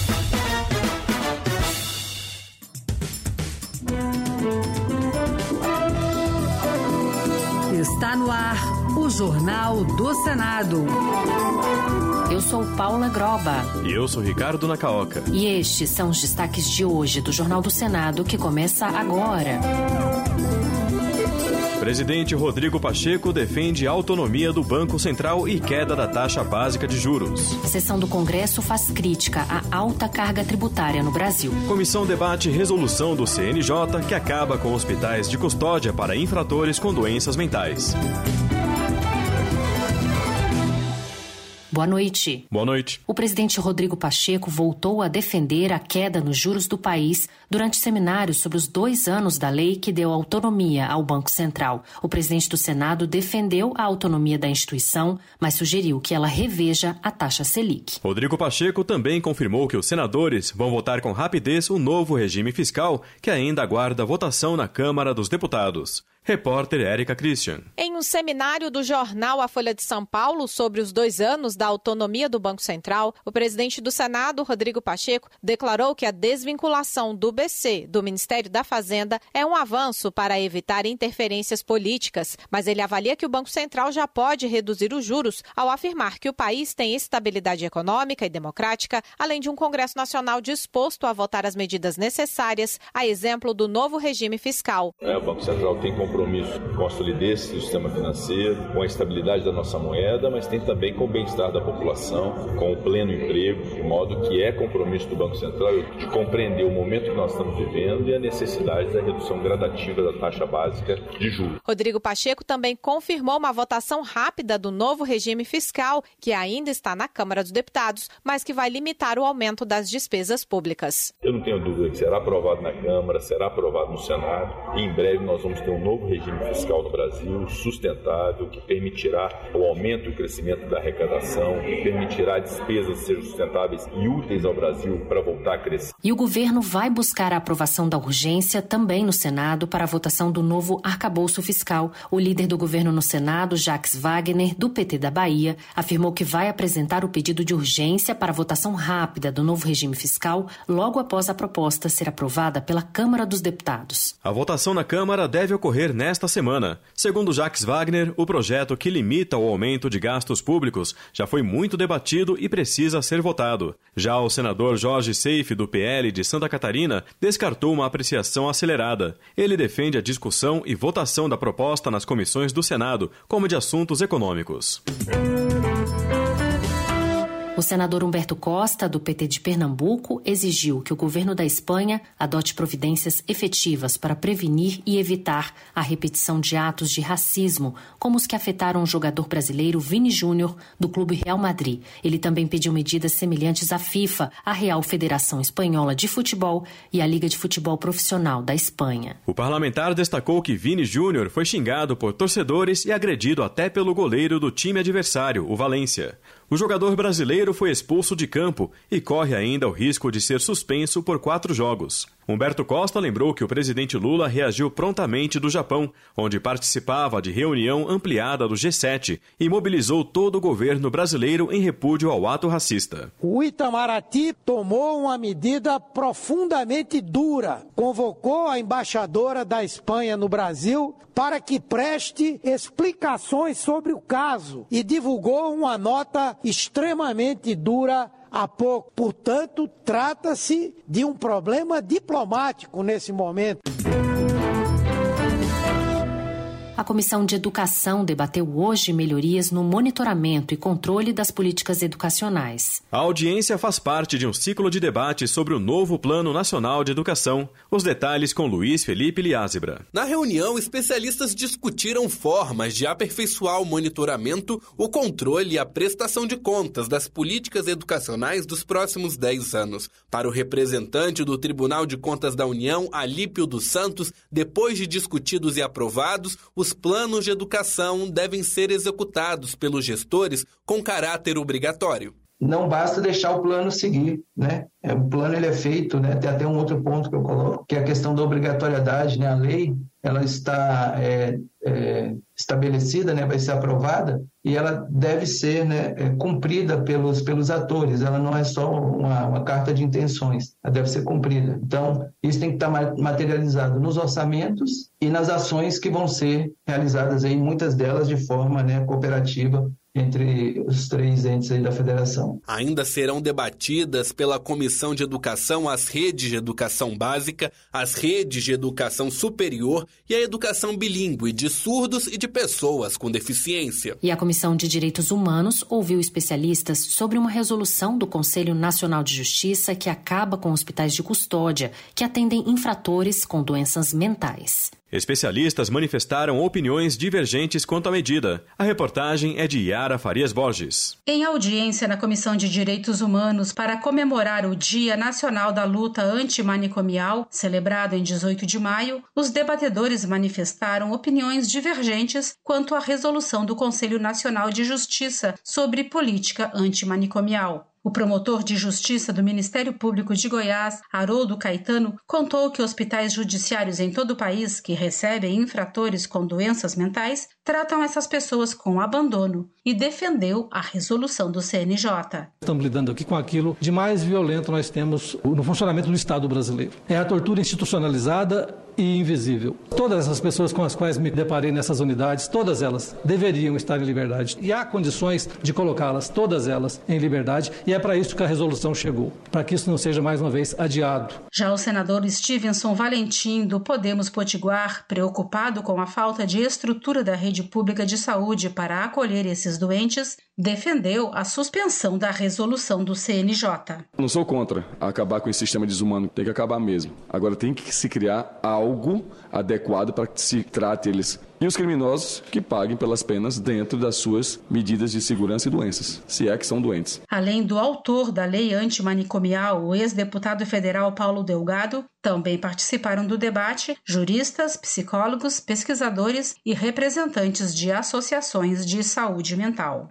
Está no ar o Jornal do Senado. Eu sou Paula Groba. E eu sou Ricardo Nacaoca. E estes são os destaques de hoje do Jornal do Senado, que começa agora. Presidente Rodrigo Pacheco defende a autonomia do Banco Central e queda da taxa básica de juros. Sessão do Congresso faz crítica à alta carga tributária no Brasil. Comissão debate resolução do CNJ que acaba com hospitais de custódia para infratores com doenças mentais. Boa noite. Boa noite. O presidente Rodrigo Pacheco voltou a defender a queda nos juros do país durante seminários sobre os 2 anos da lei que deu autonomia ao Banco Central. O presidente do Senado defendeu a autonomia da instituição, mas sugeriu que ela reveja a taxa Selic. Rodrigo Pacheco também confirmou que os senadores vão votar com rapidez o novo regime fiscal, que ainda aguarda votação na Câmara dos Deputados. Repórter Érica Christian. Em um seminário do jornal A Folha de São Paulo sobre os 2 anos da autonomia do Banco Central, o presidente do Senado, Rodrigo Pacheco, declarou que a desvinculação do BC, do Ministério da Fazenda, é um avanço para evitar interferências políticas, mas ele avalia que o Banco Central já pode reduzir os juros ao afirmar que o país tem estabilidade econômica e democrática, além de um Congresso Nacional disposto a votar as medidas necessárias, a exemplo do novo regime fiscal. O Banco Central tem compromisso com a solidez do sistema financeiro, com a estabilidade da nossa moeda, mas tem também com o bem-estar da população, com o pleno emprego, de modo que é compromisso do Banco Central de compreender o momento que nós estamos vivendo e a necessidade da redução gradativa da taxa básica de juros. Rodrigo Pacheco também confirmou uma votação rápida do novo regime fiscal, que ainda está na Câmara dos Deputados, mas que vai limitar o aumento das despesas públicas. Eu não tenho dúvida que será aprovado na Câmara, será aprovado no Senado e em breve nós vamos ter um novo regime fiscal no Brasil, sustentável, que permitirá o aumento e o crescimento da arrecadação, que permitirá despesas sejam sustentáveis e úteis ao Brasil para voltar a crescer. E o governo vai buscar a aprovação da urgência também no Senado para a votação do novo arcabouço fiscal. O líder do governo no Senado, Jacques Wagner, do PT da Bahia, afirmou que vai apresentar o pedido de urgência para a votação rápida do novo regime fiscal logo após a proposta ser aprovada pela Câmara dos Deputados. A votação na Câmara deve ocorrer nesta semana. Segundo Jacques Wagner, o projeto que limita o aumento de gastos públicos já foi muito debatido e precisa ser votado. Já o senador Jorge Seife, do PL de Santa Catarina, descartou uma apreciação acelerada. Ele defende a discussão e votação da proposta nas comissões do Senado, como de assuntos econômicos. O senador Humberto Costa, do PT de Pernambuco, exigiu que o governo da Espanha adote providências efetivas para prevenir e evitar a repetição de atos de racismo, como os que afetaram o jogador brasileiro Vini Júnior, do Clube Real Madrid. Ele também pediu medidas semelhantes à FIFA, a Real Federação Espanhola de Futebol e a Liga de Futebol Profissional da Espanha. O parlamentar destacou que Vini Júnior foi xingado por torcedores e agredido até pelo goleiro do time adversário, o Valência. O jogador brasileiro foi expulso de campo e corre ainda o risco de ser suspenso por 4 jogos. Humberto Costa lembrou que o presidente Lula reagiu prontamente do Japão, onde participava de reunião ampliada do G7 e mobilizou todo o governo brasileiro em repúdio ao ato racista. O Itamaraty tomou uma medida profundamente dura. Convocou a embaixadora da Espanha no Brasil para que preste explicações sobre o caso e divulgou uma nota extremamente dura há pouco. Portanto, trata-se de um problema diplomático nesse momento. A Comissão de Educação debateu hoje melhorias no monitoramento e controle das políticas educacionais. A audiência faz parte de um ciclo de debate sobre o novo Plano Nacional de Educação. Os detalhes com Luiz Felipe Liázebra. Na reunião, especialistas discutiram formas de aperfeiçoar o monitoramento, o controle e a prestação de contas das políticas educacionais dos próximos 10 anos. Para o representante do Tribunal de Contas da União, Alípio dos Santos, depois de discutidos e aprovados, os planos de educação devem ser executados pelos gestores com caráter obrigatório. Não basta deixar o plano seguir, né? O plano ele é feito, né? Tem até um outro ponto que eu coloco, que é a questão da obrigatoriedade, né? A lei, ela está estabelecida, né? Vai ser aprovada e ela deve ser, né, cumprida pelos atores. Ela não é só uma carta de intenções, ela deve ser cumprida. Então, isso tem que estar materializado nos orçamentos e nas ações que vão ser realizadas aí, muitas delas de forma, né, cooperativa, entre os 3 entes aí da federação. Ainda serão debatidas pela Comissão de Educação as redes de educação básica, as redes de educação superior e a educação bilíngue de surdos e de pessoas com deficiência. E a Comissão de Direitos Humanos ouviu especialistas sobre uma resolução do Conselho Nacional de Justiça que acaba com hospitais de custódia que atendem infratores com doenças mentais. Especialistas manifestaram opiniões divergentes quanto à medida. A reportagem é de Yara Farias Borges. Em audiência na Comissão de Direitos Humanos para comemorar o Dia Nacional da Luta Antimanicomial, celebrado em 18 de maio, os debatedores manifestaram opiniões divergentes quanto à resolução do Conselho Nacional de Justiça sobre política antimanicomial. O promotor de justiça do Ministério Público de Goiás, Haroldo Caetano, contou que hospitais judiciários em todo o país que recebem infratores com doenças mentais tratam essas pessoas com abandono e defendeu a resolução do CNJ. Estamos lidando aqui com aquilo de mais violento nós temos no funcionamento do Estado brasileiro. É a tortura institucionalizada e invisível. Todas essas pessoas com as quais me deparei nessas unidades, todas elas deveriam estar em liberdade. E há condições de colocá-las, todas elas, em liberdade. E é para isso que a resolução chegou, para que isso não seja mais uma vez adiado. Já o senador Stevenson Valentim, do Podemos Potiguar, preocupado com a falta de estrutura da rede pública de saúde para acolher esses doentes, defendeu a suspensão da resolução do CNJ. Não sou contra acabar com esse sistema desumano, tem que acabar mesmo. Agora tem que se criar algo adequado para que se trate eles. E os criminosos que paguem pelas penas dentro das suas medidas de segurança e doenças, se é que são doentes. Além do autor da lei antimanicomial, o ex-deputado federal Paulo Delgado, também participaram do debate juristas, psicólogos, pesquisadores e representantes de associações de saúde mental.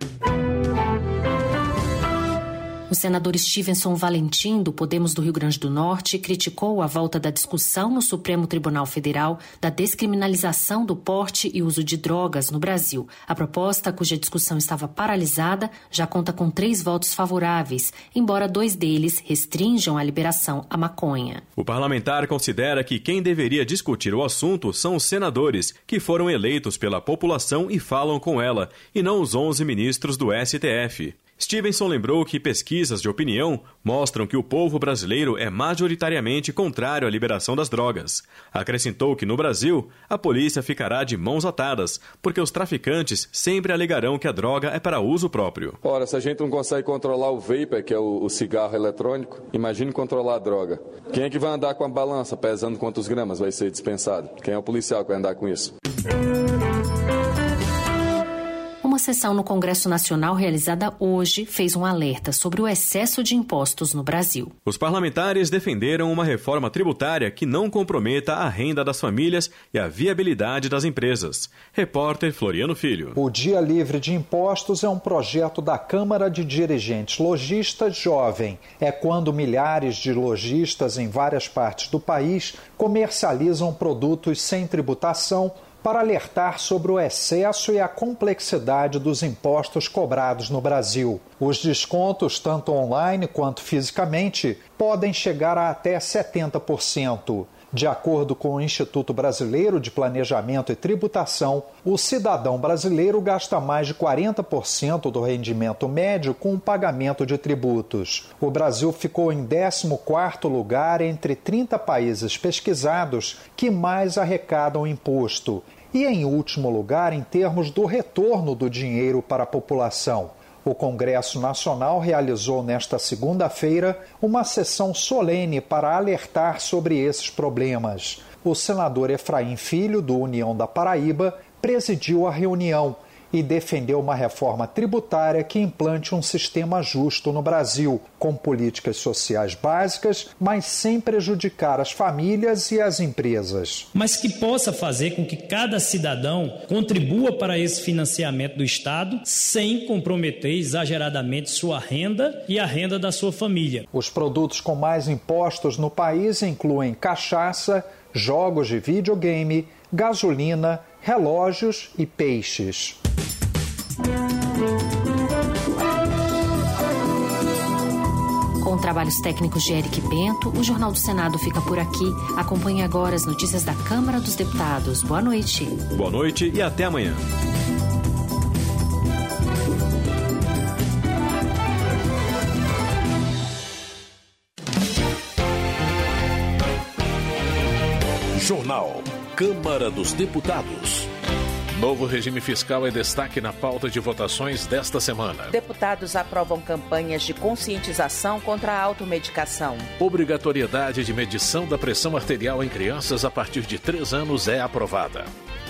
O senador Stevenson Valentim, do Podemos do Rio Grande do Norte, criticou a volta da discussão no Supremo Tribunal Federal da descriminalização do porte e uso de drogas no Brasil. A proposta, cuja discussão estava paralisada, já conta com 3 votos favoráveis, embora 2 deles restringam a liberação à maconha. O parlamentar considera que quem deveria discutir o assunto são os senadores, que foram eleitos pela população e falam com ela, e não os 11 ministros do STF. Stevenson lembrou que pesquisas de opinião mostram que o povo brasileiro é majoritariamente contrário à liberação das drogas. Acrescentou que no Brasil, a polícia ficará de mãos atadas, porque os traficantes sempre alegarão que a droga é para uso próprio. Ora, se a gente não consegue controlar o vapor, que é o cigarro eletrônico, imagine controlar a droga. Quem é que vai andar com a balança pesando quantos gramas vai ser dispensado? Quem é o policial que vai andar com isso? Uma sessão no Congresso Nacional realizada hoje fez um alerta sobre o excesso de impostos no Brasil. Os parlamentares defenderam uma reforma tributária que não comprometa a renda das famílias e a viabilidade das empresas. Repórter Floriano Filho. O Dia Livre de Impostos é um projeto da Câmara de Dirigentes Lojistas Jovem. É quando milhares de lojistas em várias partes do país comercializam produtos sem tributação para alertar sobre o excesso e a complexidade dos impostos cobrados no Brasil. Os descontos, tanto online quanto fisicamente, podem chegar a até 70%. De acordo com o Instituto Brasileiro de Planejamento e Tributação, o cidadão brasileiro gasta mais de 40% do rendimento médio com o pagamento de tributos. O Brasil ficou em 14º lugar entre 30 países pesquisados que mais arrecadam imposto. e, em último lugar, em termos do retorno do dinheiro para a população. O Congresso Nacional realizou nesta segunda-feira uma sessão solene para alertar sobre esses problemas. O senador Efraim Filho, do União da Paraíba, presidiu a reunião e defendeu uma reforma tributária que implante um sistema justo no Brasil, com políticas sociais básicas, mas sem prejudicar as famílias e as empresas. Mas que possa fazer com que cada cidadão contribua para esse financiamento do Estado sem comprometer exageradamente sua renda e a renda da sua família. Os produtos com mais impostos no país incluem cachaça, jogos de videogame, gasolina, relógios e peixes. Com trabalhos técnicos de Eric Bento, o Jornal do Senado fica por aqui. Acompanhe agora as notícias da Câmara dos Deputados. Boa noite. Boa noite e até amanhã. Jornal Câmara dos Deputados. Novo regime fiscal é destaque na pauta de votações desta semana. Deputados aprovam campanhas de conscientização contra a automedicação. Obrigatoriedade de medição da pressão arterial em crianças a partir de 3 anos é aprovada.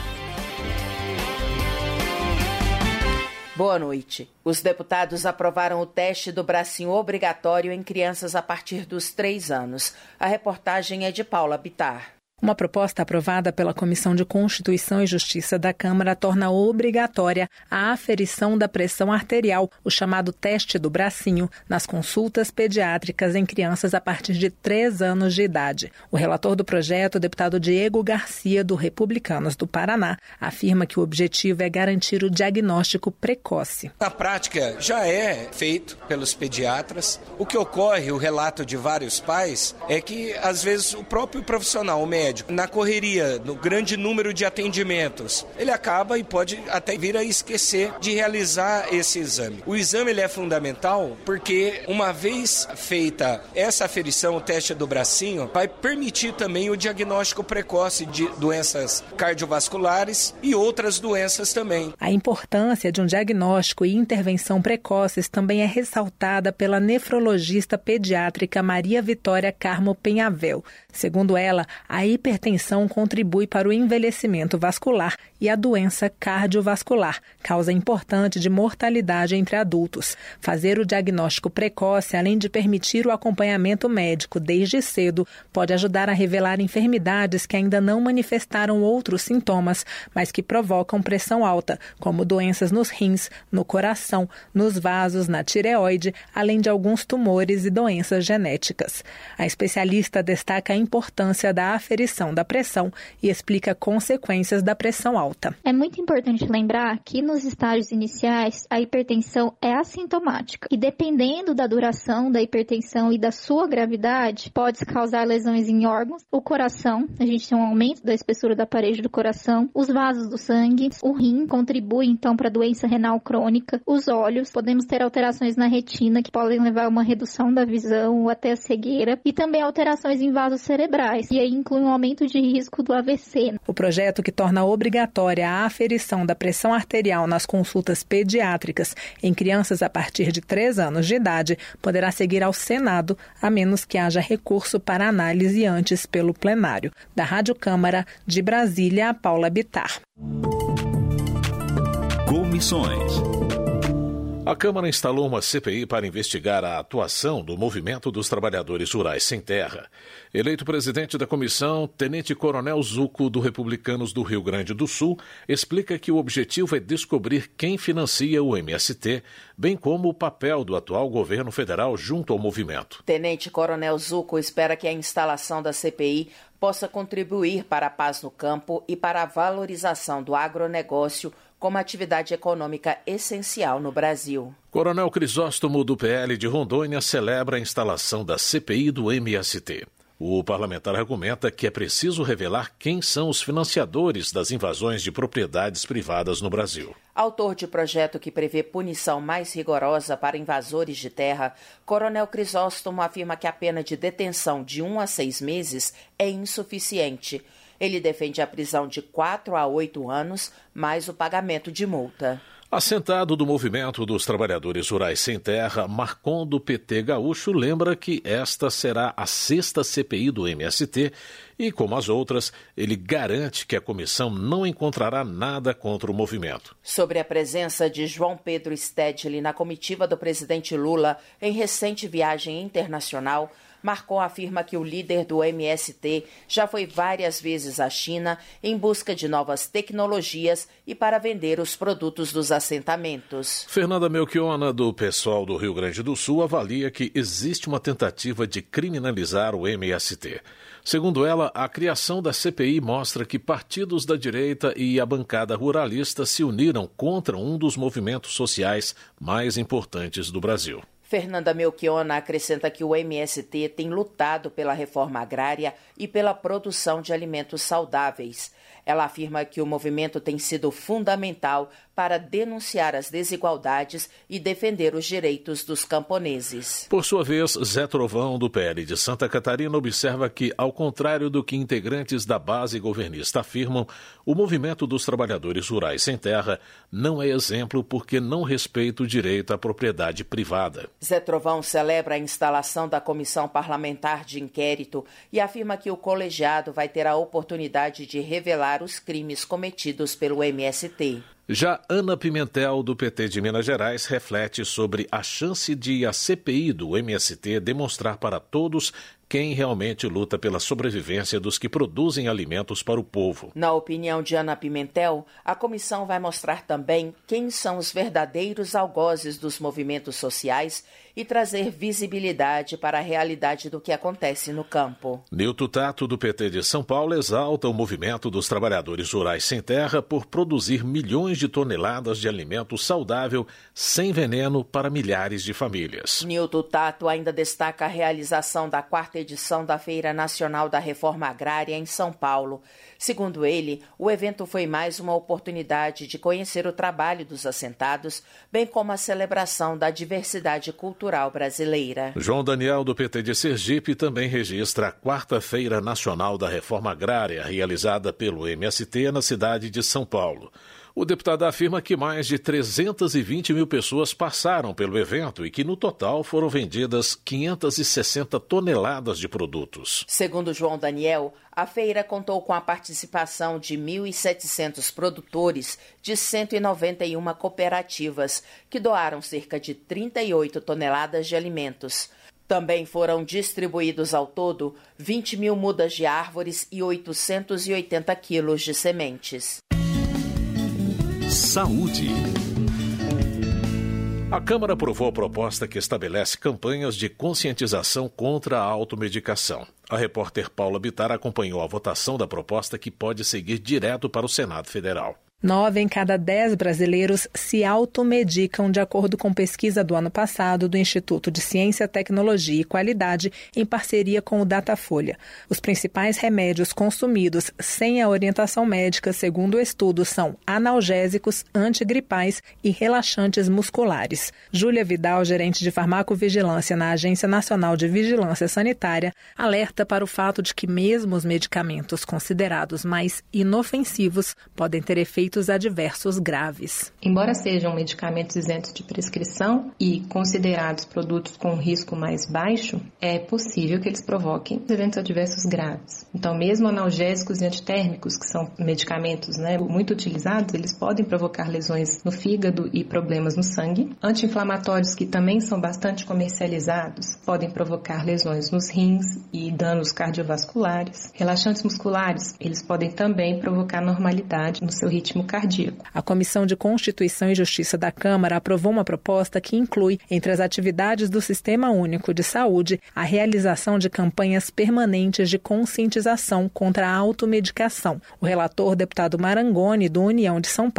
Boa noite. Os deputados aprovaram o teste do bracinho obrigatório em crianças a partir dos 3 anos. A reportagem é de Paula Bittar. Uma proposta aprovada pela Comissão de Constituição e Justiça da Câmara torna obrigatória a aferição da pressão arterial, o chamado teste do bracinho, nas consultas pediátricas em crianças a partir de 3 anos de idade. O relator do projeto, o deputado Diego Garcia, do Republicanos do Paraná, afirma que o objetivo é garantir o diagnóstico precoce. Na prática, já é feito pelos pediatras. O que ocorre, o relato de vários pais, é que, às vezes, o próprio profissional, o médico, na correria, no grande número de atendimentos, ele acaba e pode até vir a esquecer de realizar esse exame. O exame ele é fundamental porque, uma vez feita essa aferição, o teste do bracinho, vai permitir também o diagnóstico precoce de doenças cardiovasculares e outras doenças também. A importância de um diagnóstico e intervenção precoces também é ressaltada pela nefrologista pediátrica Maria Vitória Carmo Penhavel. Segundo ela, a hipertensão contribui para o envelhecimento vascular e a doença cardiovascular, causa importante de mortalidade entre adultos. Fazer o diagnóstico precoce, além de permitir o acompanhamento médico desde cedo, pode ajudar a revelar enfermidades que ainda não manifestaram outros sintomas, mas que provocam pressão alta, como doenças nos rins, no coração, nos vasos, na tireoide, além de alguns tumores e doenças genéticas. A especialista destaca a importância da aferição da pressão e explica consequências da pressão alta. É muito importante lembrar que nos estágios iniciais a hipertensão é assintomática e dependendo da duração da hipertensão e da sua gravidade, pode causar lesões em órgãos, o coração, a gente tem um aumento da espessura da parede do coração, os vasos do sangue, o rim contribui então para a doença renal crônica, os olhos, podemos ter alterações na retina que podem levar a uma redução da visão ou até a cegueira e também alterações em vasos cerebrais, e aí inclui um aumento de risco do AVC. O projeto que torna obrigatória a aferição da pressão arterial nas consultas pediátricas em crianças a partir de 3 anos de idade poderá seguir ao Senado, a menos que haja recurso para análise antes pelo plenário. Da Rádio Câmara, de Brasília, Paula Bittar. Comissões. A Câmara instalou uma CPI para investigar a atuação do Movimento dos Trabalhadores Rurais Sem Terra. Eleito presidente da comissão, Tenente Coronel Zucco, do Republicanos do Rio Grande do Sul, explica que o objetivo é descobrir quem financia o MST, bem como o papel do atual governo federal junto ao movimento. Tenente Coronel Zucco espera que a instalação da CPI possa contribuir para a paz no campo e para a valorização do agronegócio como atividade econômica essencial no Brasil. Coronel Crisóstomo, do PL de Rondônia, celebra a instalação da CPI do MST. O parlamentar argumenta que é preciso revelar quem são os financiadores das invasões de propriedades privadas no Brasil. Autor de projeto que prevê punição mais rigorosa para invasores de terra, Coronel Crisóstomo afirma que a pena de detenção de 1 a 6 meses é insuficiente. Ele defende a prisão de 4 a 8 anos, mais o pagamento de multa. Assentado do Movimento dos Trabalhadores Rurais Sem Terra, Marcon do PT Gaúcho lembra que esta será a 6ª CPI do MST e, como as outras, ele garante que a comissão não encontrará nada contra o movimento. Sobre a presença de João Pedro Stedley na comitiva do presidente Lula em recente viagem internacional, Marcon afirma que o líder do MST já foi várias vezes à China em busca de novas tecnologias e para vender os produtos dos assentamentos. Fernanda Melchiona, do PSOL do Rio Grande do Sul, avalia que existe uma tentativa de criminalizar o MST. Segundo ela, a criação da CPI mostra que partidos da direita e a bancada ruralista se uniram contra um dos movimentos sociais mais importantes do Brasil. Fernanda Melchiona acrescenta que o MST tem lutado pela reforma agrária e pela produção de alimentos saudáveis. Ela afirma que o movimento tem sido fundamental para denunciar as desigualdades e defender os direitos dos camponeses. Por sua vez, Zé Trovão, do PL de Santa Catarina, observa que, ao contrário do que integrantes da base governista afirmam, o movimento dos trabalhadores rurais sem terra não é exemplo porque não respeita o direito à propriedade privada. Zé Trovão celebra a instalação da Comissão Parlamentar de Inquérito e afirma que o colegiado vai ter a oportunidade de revelar os crimes cometidos pelo MST. Já Ana Pimentel, do PT de Minas Gerais, reflete sobre a chance de a CPI do MST demonstrar para todos quem realmente luta pela sobrevivência dos que produzem alimentos para o povo. Na opinião de Ana Pimentel, a comissão vai mostrar também quem são os verdadeiros algozes dos movimentos sociais e trazer visibilidade para a realidade do que acontece no campo. Nilton Tato, do PT de São Paulo, exalta o movimento dos trabalhadores rurais sem terra por produzir milhões de toneladas de alimento saudável, sem veneno, para milhares de famílias. Nilton Tato ainda destaca a realização da 4ª edição da Feira Nacional da Reforma Agrária em São Paulo. Segundo ele, o evento foi mais uma oportunidade de conhecer o trabalho dos assentados, bem como a celebração da diversidade cultural brasileira. João Daniel, do PT de Sergipe, também registra a 4ª Feira Nacional da Reforma Agrária, realizada pelo MST na cidade de São Paulo. O deputado afirma que mais de 320 mil pessoas passaram pelo evento e que, no total, foram vendidas 560 toneladas de produtos. Segundo João Daniel, a feira contou com a participação de 1.700 produtores de 191 cooperativas, que doaram cerca de 38 toneladas de alimentos. Também foram distribuídos ao todo 20 mil mudas de árvores e 880 quilos de sementes. Saúde. A Câmara aprovou a proposta que estabelece campanhas de conscientização contra a automedicação. A repórter Paula Bittar acompanhou a votação da proposta que pode seguir direto para o Senado Federal. 9 em cada 10 brasileiros se automedicam, de acordo com pesquisa do ano passado do Instituto de Ciência, Tecnologia e Qualidade, em parceria com o Datafolha. Os principais remédios consumidos sem a orientação médica, segundo o estudo, são analgésicos, antigripais e relaxantes musculares. Júlia Vidal, gerente de farmacovigilância na Agência Nacional de Vigilância Sanitária, alerta para o fato de que mesmo os medicamentos considerados mais inofensivos podem ter efeitos adversos graves. Embora sejam medicamentos isentos de prescrição e considerados produtos com risco mais baixo, é possível que eles provoquem eventos adversos graves. Então, mesmo analgésicos e antitérmicos, que são medicamentos muito utilizados, eles podem provocar lesões no fígado e problemas no sangue. Anti-inflamatórios, que também são bastante comercializados, podem provocar lesões nos rins e danos cardiovasculares. Relaxantes musculares, eles podem também provocar normalidade no seu ritmo cardíaco. A Comissão de Constituição e Justiça da Câmara aprovou uma proposta que inclui, entre as atividades do Sistema Único de Saúde, a realização de campanhas permanentes de conscientização contra a automedicação. O relator, deputado Marangoni, do União de São Paulo,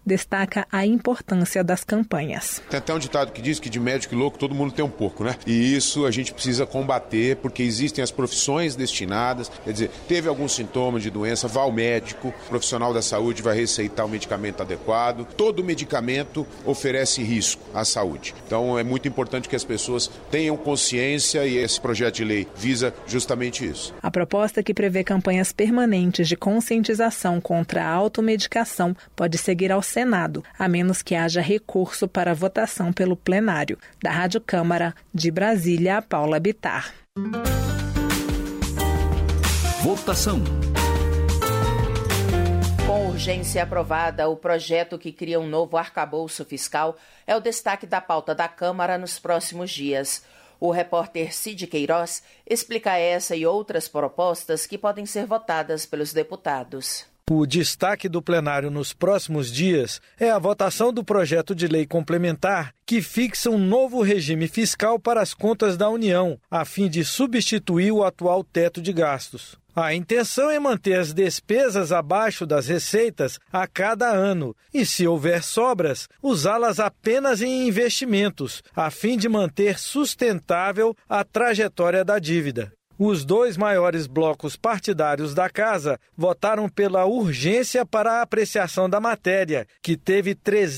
destaca a importância das campanhas. Tem até um ditado que diz que de médico e louco todo mundo tem um pouco, né? E isso a gente precisa combater, porque existem as profissões destinadas, quer dizer, teve algum sintoma de doença, vá ao médico, o profissional da saúde vai receitar o medicamento adequado. Todo medicamento oferece risco à saúde. Então é muito importante que as pessoas tenham consciência e esse projeto de lei visa justamente isso. A proposta, que prevê campanhas permanentes de conscientização contra a automedicação, pode seguir ao Senado, a menos que haja recurso para votação pelo plenário. Da Rádio Câmara, de Brasília, Paula Bittar. Votação. Com urgência aprovada, o projeto que cria um novo arcabouço fiscal é o destaque da pauta da Câmara nos próximos dias. O repórter Cid Queiroz explica essa e outras propostas que podem ser votadas pelos deputados. O destaque do plenário nos próximos dias é a votação do projeto de lei complementar que fixa um novo regime fiscal para as contas da União, a fim de substituir o atual teto de gastos. A intenção é manter as despesas abaixo das receitas a cada ano e, se houver sobras, usá-las apenas em investimentos, a fim de manter sustentável a trajetória da dívida. Os dois maiores blocos partidários da Casa votaram pela urgência para a apreciação da matéria, que teve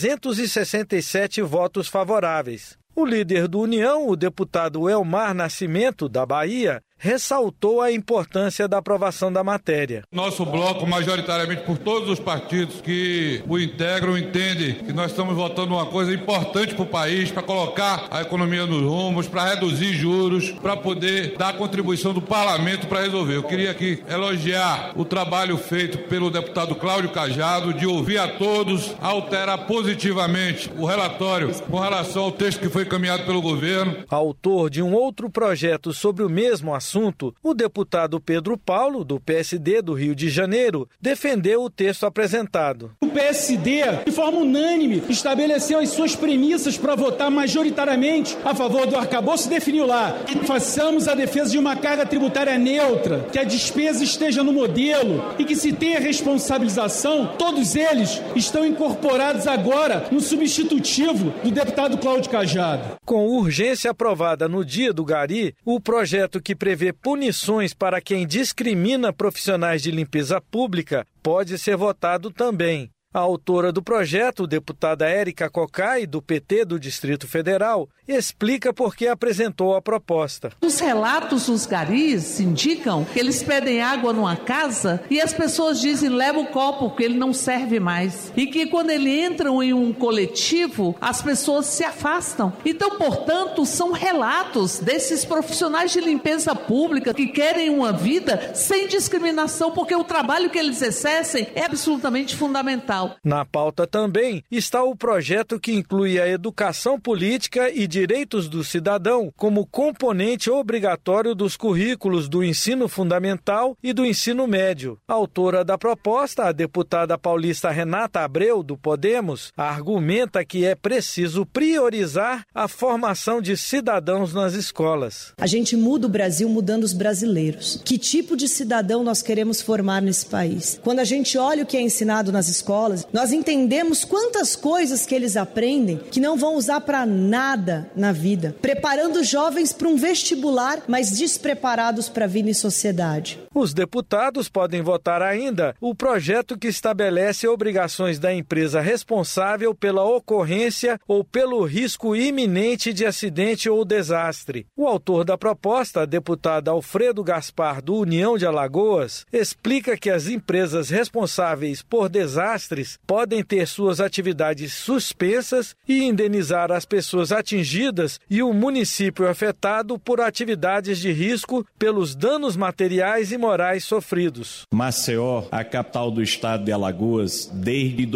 367 votos favoráveis. O líder do União, o deputado Elmar Nascimento, da Bahia, ressaltou a importância da aprovação da matéria. Nosso bloco, majoritariamente por todos os partidos que o integram, entende que nós estamos votando uma coisa importante para o país, para colocar a economia nos rumos, para reduzir juros, para poder dar a contribuição do parlamento para resolver. Eu queria aqui elogiar o trabalho feito pelo deputado Cláudio Cajado, de ouvir a todos, alterar positivamente o relatório com relação ao texto que foi encaminhado pelo governo. Autor de um outro projeto sobre o mesmo assunto, o deputado Pedro Paulo, do PSD do Rio de Janeiro, defendeu o texto apresentado. O PSD, de forma unânime, estabeleceu as suas premissas para votar majoritariamente a favor do arcabouço e definiu lá que façamos a defesa de uma carga tributária neutra, que a despesa esteja no modelo e que se tenha responsabilização. Todos eles estão incorporados agora no substitutivo do deputado Cláudio Cajado. Com urgência aprovada no dia do Gari, o projeto que prevê punições para quem discrimina profissionais de limpeza pública pode ser votado também. A autora do projeto, deputada Érica Cocai, do PT do Distrito Federal, explica por que apresentou a proposta. Os relatos dos garis indicam que eles pedem água numa casa e as pessoas dizem, leva o copo, porque ele não serve mais. E que quando eles entram em um coletivo, as pessoas se afastam. Então, portanto, são relatos desses profissionais de limpeza pública que querem uma vida sem discriminação, porque o trabalho que eles exercem é absolutamente fundamental. Na pauta também está o projeto que inclui a educação política e direitos do cidadão como componente obrigatório dos currículos do ensino fundamental e do ensino médio. A autora da proposta, a deputada paulista Renata Abreu, do Podemos, argumenta que é preciso priorizar a formação de cidadãos nas escolas. A gente muda o Brasil mudando os brasileiros. Que tipo de cidadão nós queremos formar nesse país? Quando a gente olha o que é ensinado nas escolas, nós entendemos quantas coisas que eles aprendem que não vão usar para nada na vida, preparando jovens para um vestibular, mas despreparados para a vida em sociedade. Os deputados podem votar ainda o projeto que estabelece obrigações da empresa responsável pela ocorrência ou pelo risco iminente de acidente ou desastre. O autor da proposta, deputado Alfredo Gaspar, do União de Alagoas, explica que as empresas responsáveis por desastres podem ter suas atividades suspensas e indenizar as pessoas atingidas e o município afetado por atividades de risco pelos danos materiais e morais sofridos. Maceió, a capital do estado de Alagoas, desde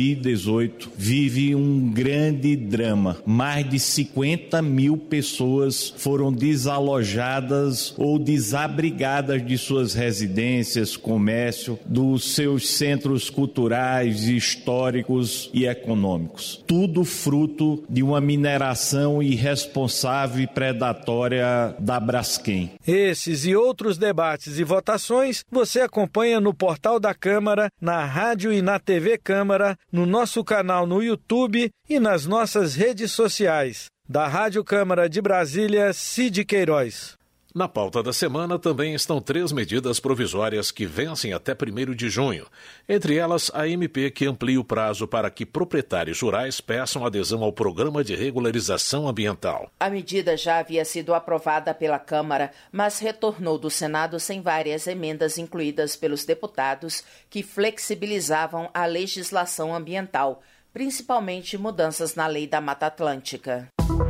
2018, vive um grande drama. Mais de 50 mil pessoas foram desalojadas ou desabrigadas de suas residências, comércio, dos seus centros culturais, culturais, históricos e econômicos. Tudo fruto de uma mineração irresponsável e predatória da Braskem. Esses e outros debates e votações você acompanha no portal da Câmara, na rádio e na TV Câmara, no nosso canal no YouTube e nas nossas redes sociais. Da Rádio Câmara de Brasília, Cid Queiroz. Na pauta da semana também estão 3 medidas provisórias que vencem até 1º de junho. Entre elas, a MP que amplia o prazo para que proprietários rurais peçam adesão ao Programa de Regularização Ambiental. A medida já havia sido aprovada pela Câmara, mas retornou do Senado sem várias emendas incluídas pelos deputados que flexibilizavam a legislação ambiental, principalmente mudanças na Lei da Mata Atlântica.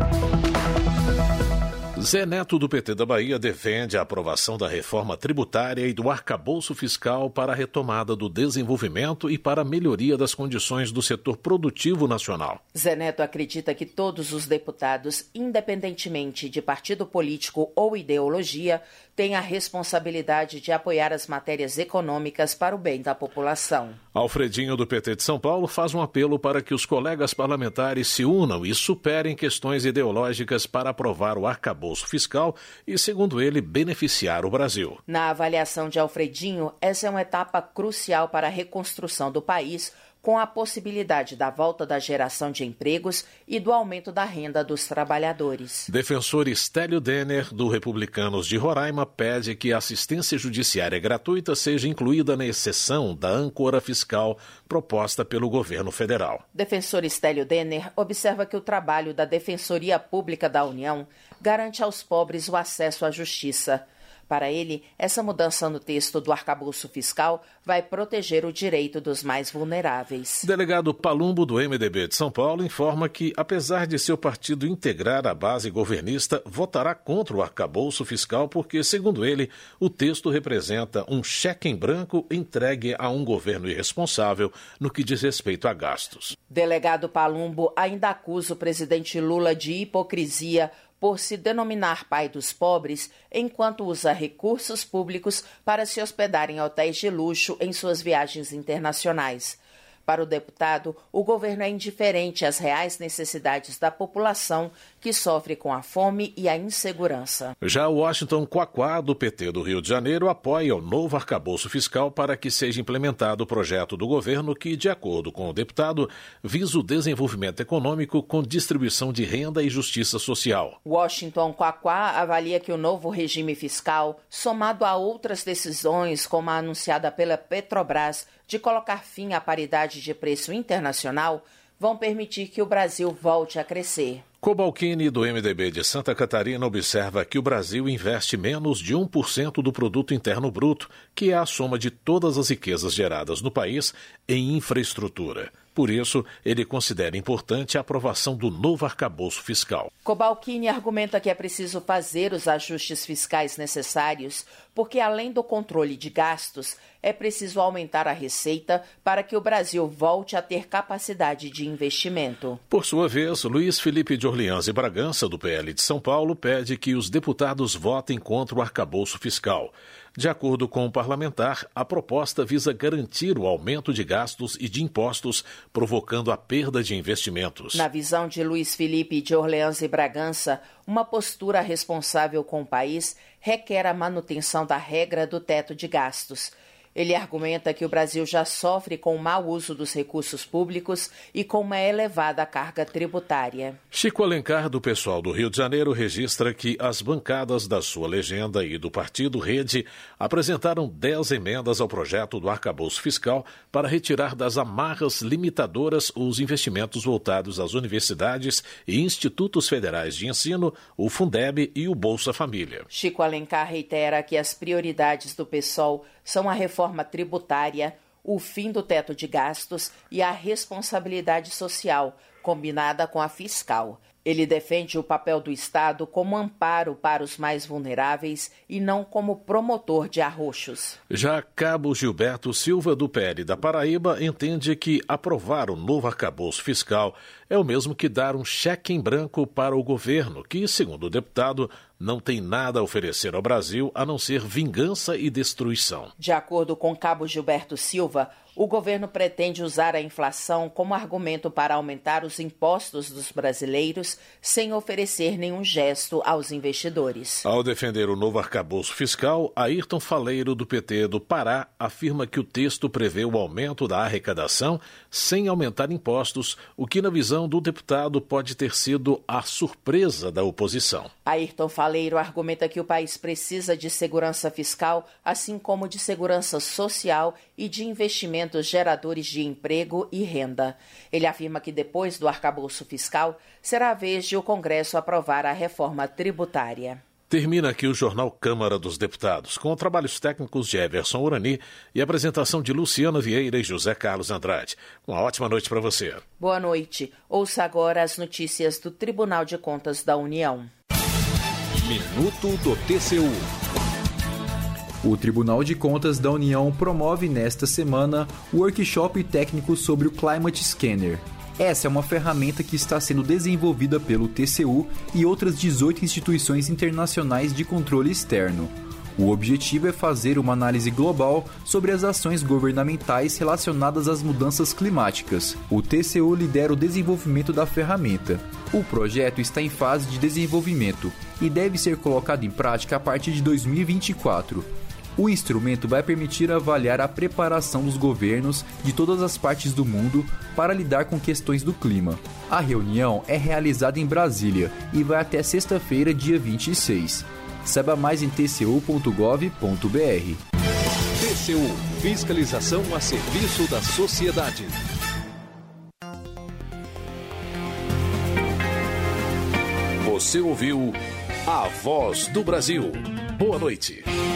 Zé Neto, do PT da Bahia, defende a aprovação da reforma tributária e do arcabouço fiscal para a retomada do desenvolvimento e para a melhoria das condições do setor produtivo nacional. Zé Neto acredita que todos os deputados, independentemente de partido político ou ideologia, têm a responsabilidade de apoiar as matérias econômicas para o bem da população. Alfredinho, do PT de São Paulo, faz um apelo para que os colegas parlamentares se unam e superem questões ideológicas para aprovar o arcabouço fiscal e, segundo ele, beneficiar o Brasil. Na avaliação de Alfredinho, essa é uma etapa crucial para a reconstrução do país, com a possibilidade da volta da geração de empregos e do aumento da renda dos trabalhadores. Defensor Stélio Denner, do Republicanos de Roraima, pede que a assistência judiciária gratuita seja incluída na exceção da âncora fiscal proposta pelo governo federal. Defensor Stélio Denner observa que o trabalho da Defensoria Pública da União garante aos pobres o acesso à justiça. Para ele, essa mudança no texto do arcabouço fiscal vai proteger o direito dos mais vulneráveis. Delegado Palumbo, do MDB de São Paulo, informa que, apesar de seu partido integrar a base governista, votará contra o arcabouço fiscal porque, segundo ele, o texto representa um cheque em branco entregue a um governo irresponsável no que diz respeito a gastos. Delegado Palumbo ainda acusa o presidente Lula de hipocrisia por se denominar pai dos pobres, enquanto usa recursos públicos para se hospedar em hotéis de luxo em suas viagens internacionais. Para o deputado, o governo é indiferente às reais necessidades da população que sofre com a fome e a insegurança. Já Washington Quaquá, do PT do Rio de Janeiro, apoia o novo arcabouço fiscal para que seja implementado o projeto do governo que, de acordo com o deputado, visa o desenvolvimento econômico com distribuição de renda e justiça social. Washington Quaquá avalia que o novo regime fiscal, somado a outras decisões, como a anunciada pela Petrobras, de colocar fim à paridade de preço internacional, vão permitir que o Brasil volte a crescer. Cobalcini, do MDB de Santa Catarina, observa que o Brasil investe menos de 1% do produto interno bruto, que é a soma de todas as riquezas geradas no país, em infraestrutura. Por isso, ele considera importante a aprovação do novo arcabouço fiscal. Cobalcini argumenta que é preciso fazer os ajustes fiscais necessários, porque além do controle de gastos, é preciso aumentar a receita para que o Brasil volte a ter capacidade de investimento. Por sua vez, Luiz Felipe de Orleans e Bragança, do PL de São Paulo, pede que os deputados votem contra o arcabouço fiscal. De acordo com o parlamentar, a proposta visa garantir o aumento de gastos e de impostos, provocando a perda de investimentos. Na visão de Luiz Felipe de Orleans e Bragança, uma postura responsável com o país requer a manutenção da regra do teto de gastos. Ele argumenta que o Brasil já sofre com o mau uso dos recursos públicos e com uma elevada carga tributária. Chico Alencar, do Pessoal do Rio de Janeiro, registra que as bancadas da sua legenda e do partido Rede apresentaram 10 emendas ao projeto do arcabouço fiscal para retirar das amarras limitadoras os investimentos voltados às universidades e institutos federais de ensino, o Fundeb e o Bolsa Família. Chico Alencar reitera que as prioridades do PSOL são a reforma tributária, o fim do teto de gastos e a responsabilidade social, combinada com a fiscal. Ele defende o papel do Estado como amparo para os mais vulneráveis e não como promotor de arroxos. Já Cabo Gilberto Silva, do PL da Paraíba, entende que aprovar o novo arcabouço fiscal é o mesmo que dar um cheque em branco para o governo, que, segundo o deputado, não tem nada a oferecer ao Brasil a não ser vingança e destruição. De acordo com Cabo Gilberto Silva, O governo pretende usar a inflação como argumento para aumentar os impostos dos brasileiros sem oferecer nenhum gesto aos investidores. Ao defender o novo arcabouço fiscal, Ayrton Faleiro, do PT do Pará, afirma que o texto prevê o aumento da arrecadação sem aumentar impostos, o que, na visão do deputado, pode ter sido a surpresa da oposição. Ayrton Faleiro argumenta que o país precisa de segurança fiscal, assim como de segurança social e de investimentos geradores de emprego e renda. Ele afirma que depois do arcabouço fiscal, será a vez de o Congresso aprovar a reforma tributária. Termina aqui o Jornal Câmara dos Deputados, com trabalhos técnicos de Everson Urani e apresentação de Luciana Vieira e José Carlos Andrade. Uma ótima noite para você. Boa noite. Ouça agora as notícias do Tribunal de Contas da União. Minuto do TCU. O Tribunal de Contas da União promove nesta semana o workshop técnico sobre o Climate Scanner. Essa é uma ferramenta que está sendo desenvolvida pelo TCU e outras 18 instituições internacionais de controle externo. O objetivo é fazer uma análise global sobre as ações governamentais relacionadas às mudanças climáticas. O TCU lidera o desenvolvimento da ferramenta. O projeto está em fase de desenvolvimento e deve ser colocado em prática a partir de 2024. O instrumento vai permitir avaliar a preparação dos governos de todas as partes do mundo para lidar com questões do clima. A reunião é realizada em Brasília e vai até sexta-feira, dia 26. Saiba mais em tcu.gov.br. TCU – Fiscalização a serviço da sociedade. Você ouviu A Voz do Brasil. Boa noite.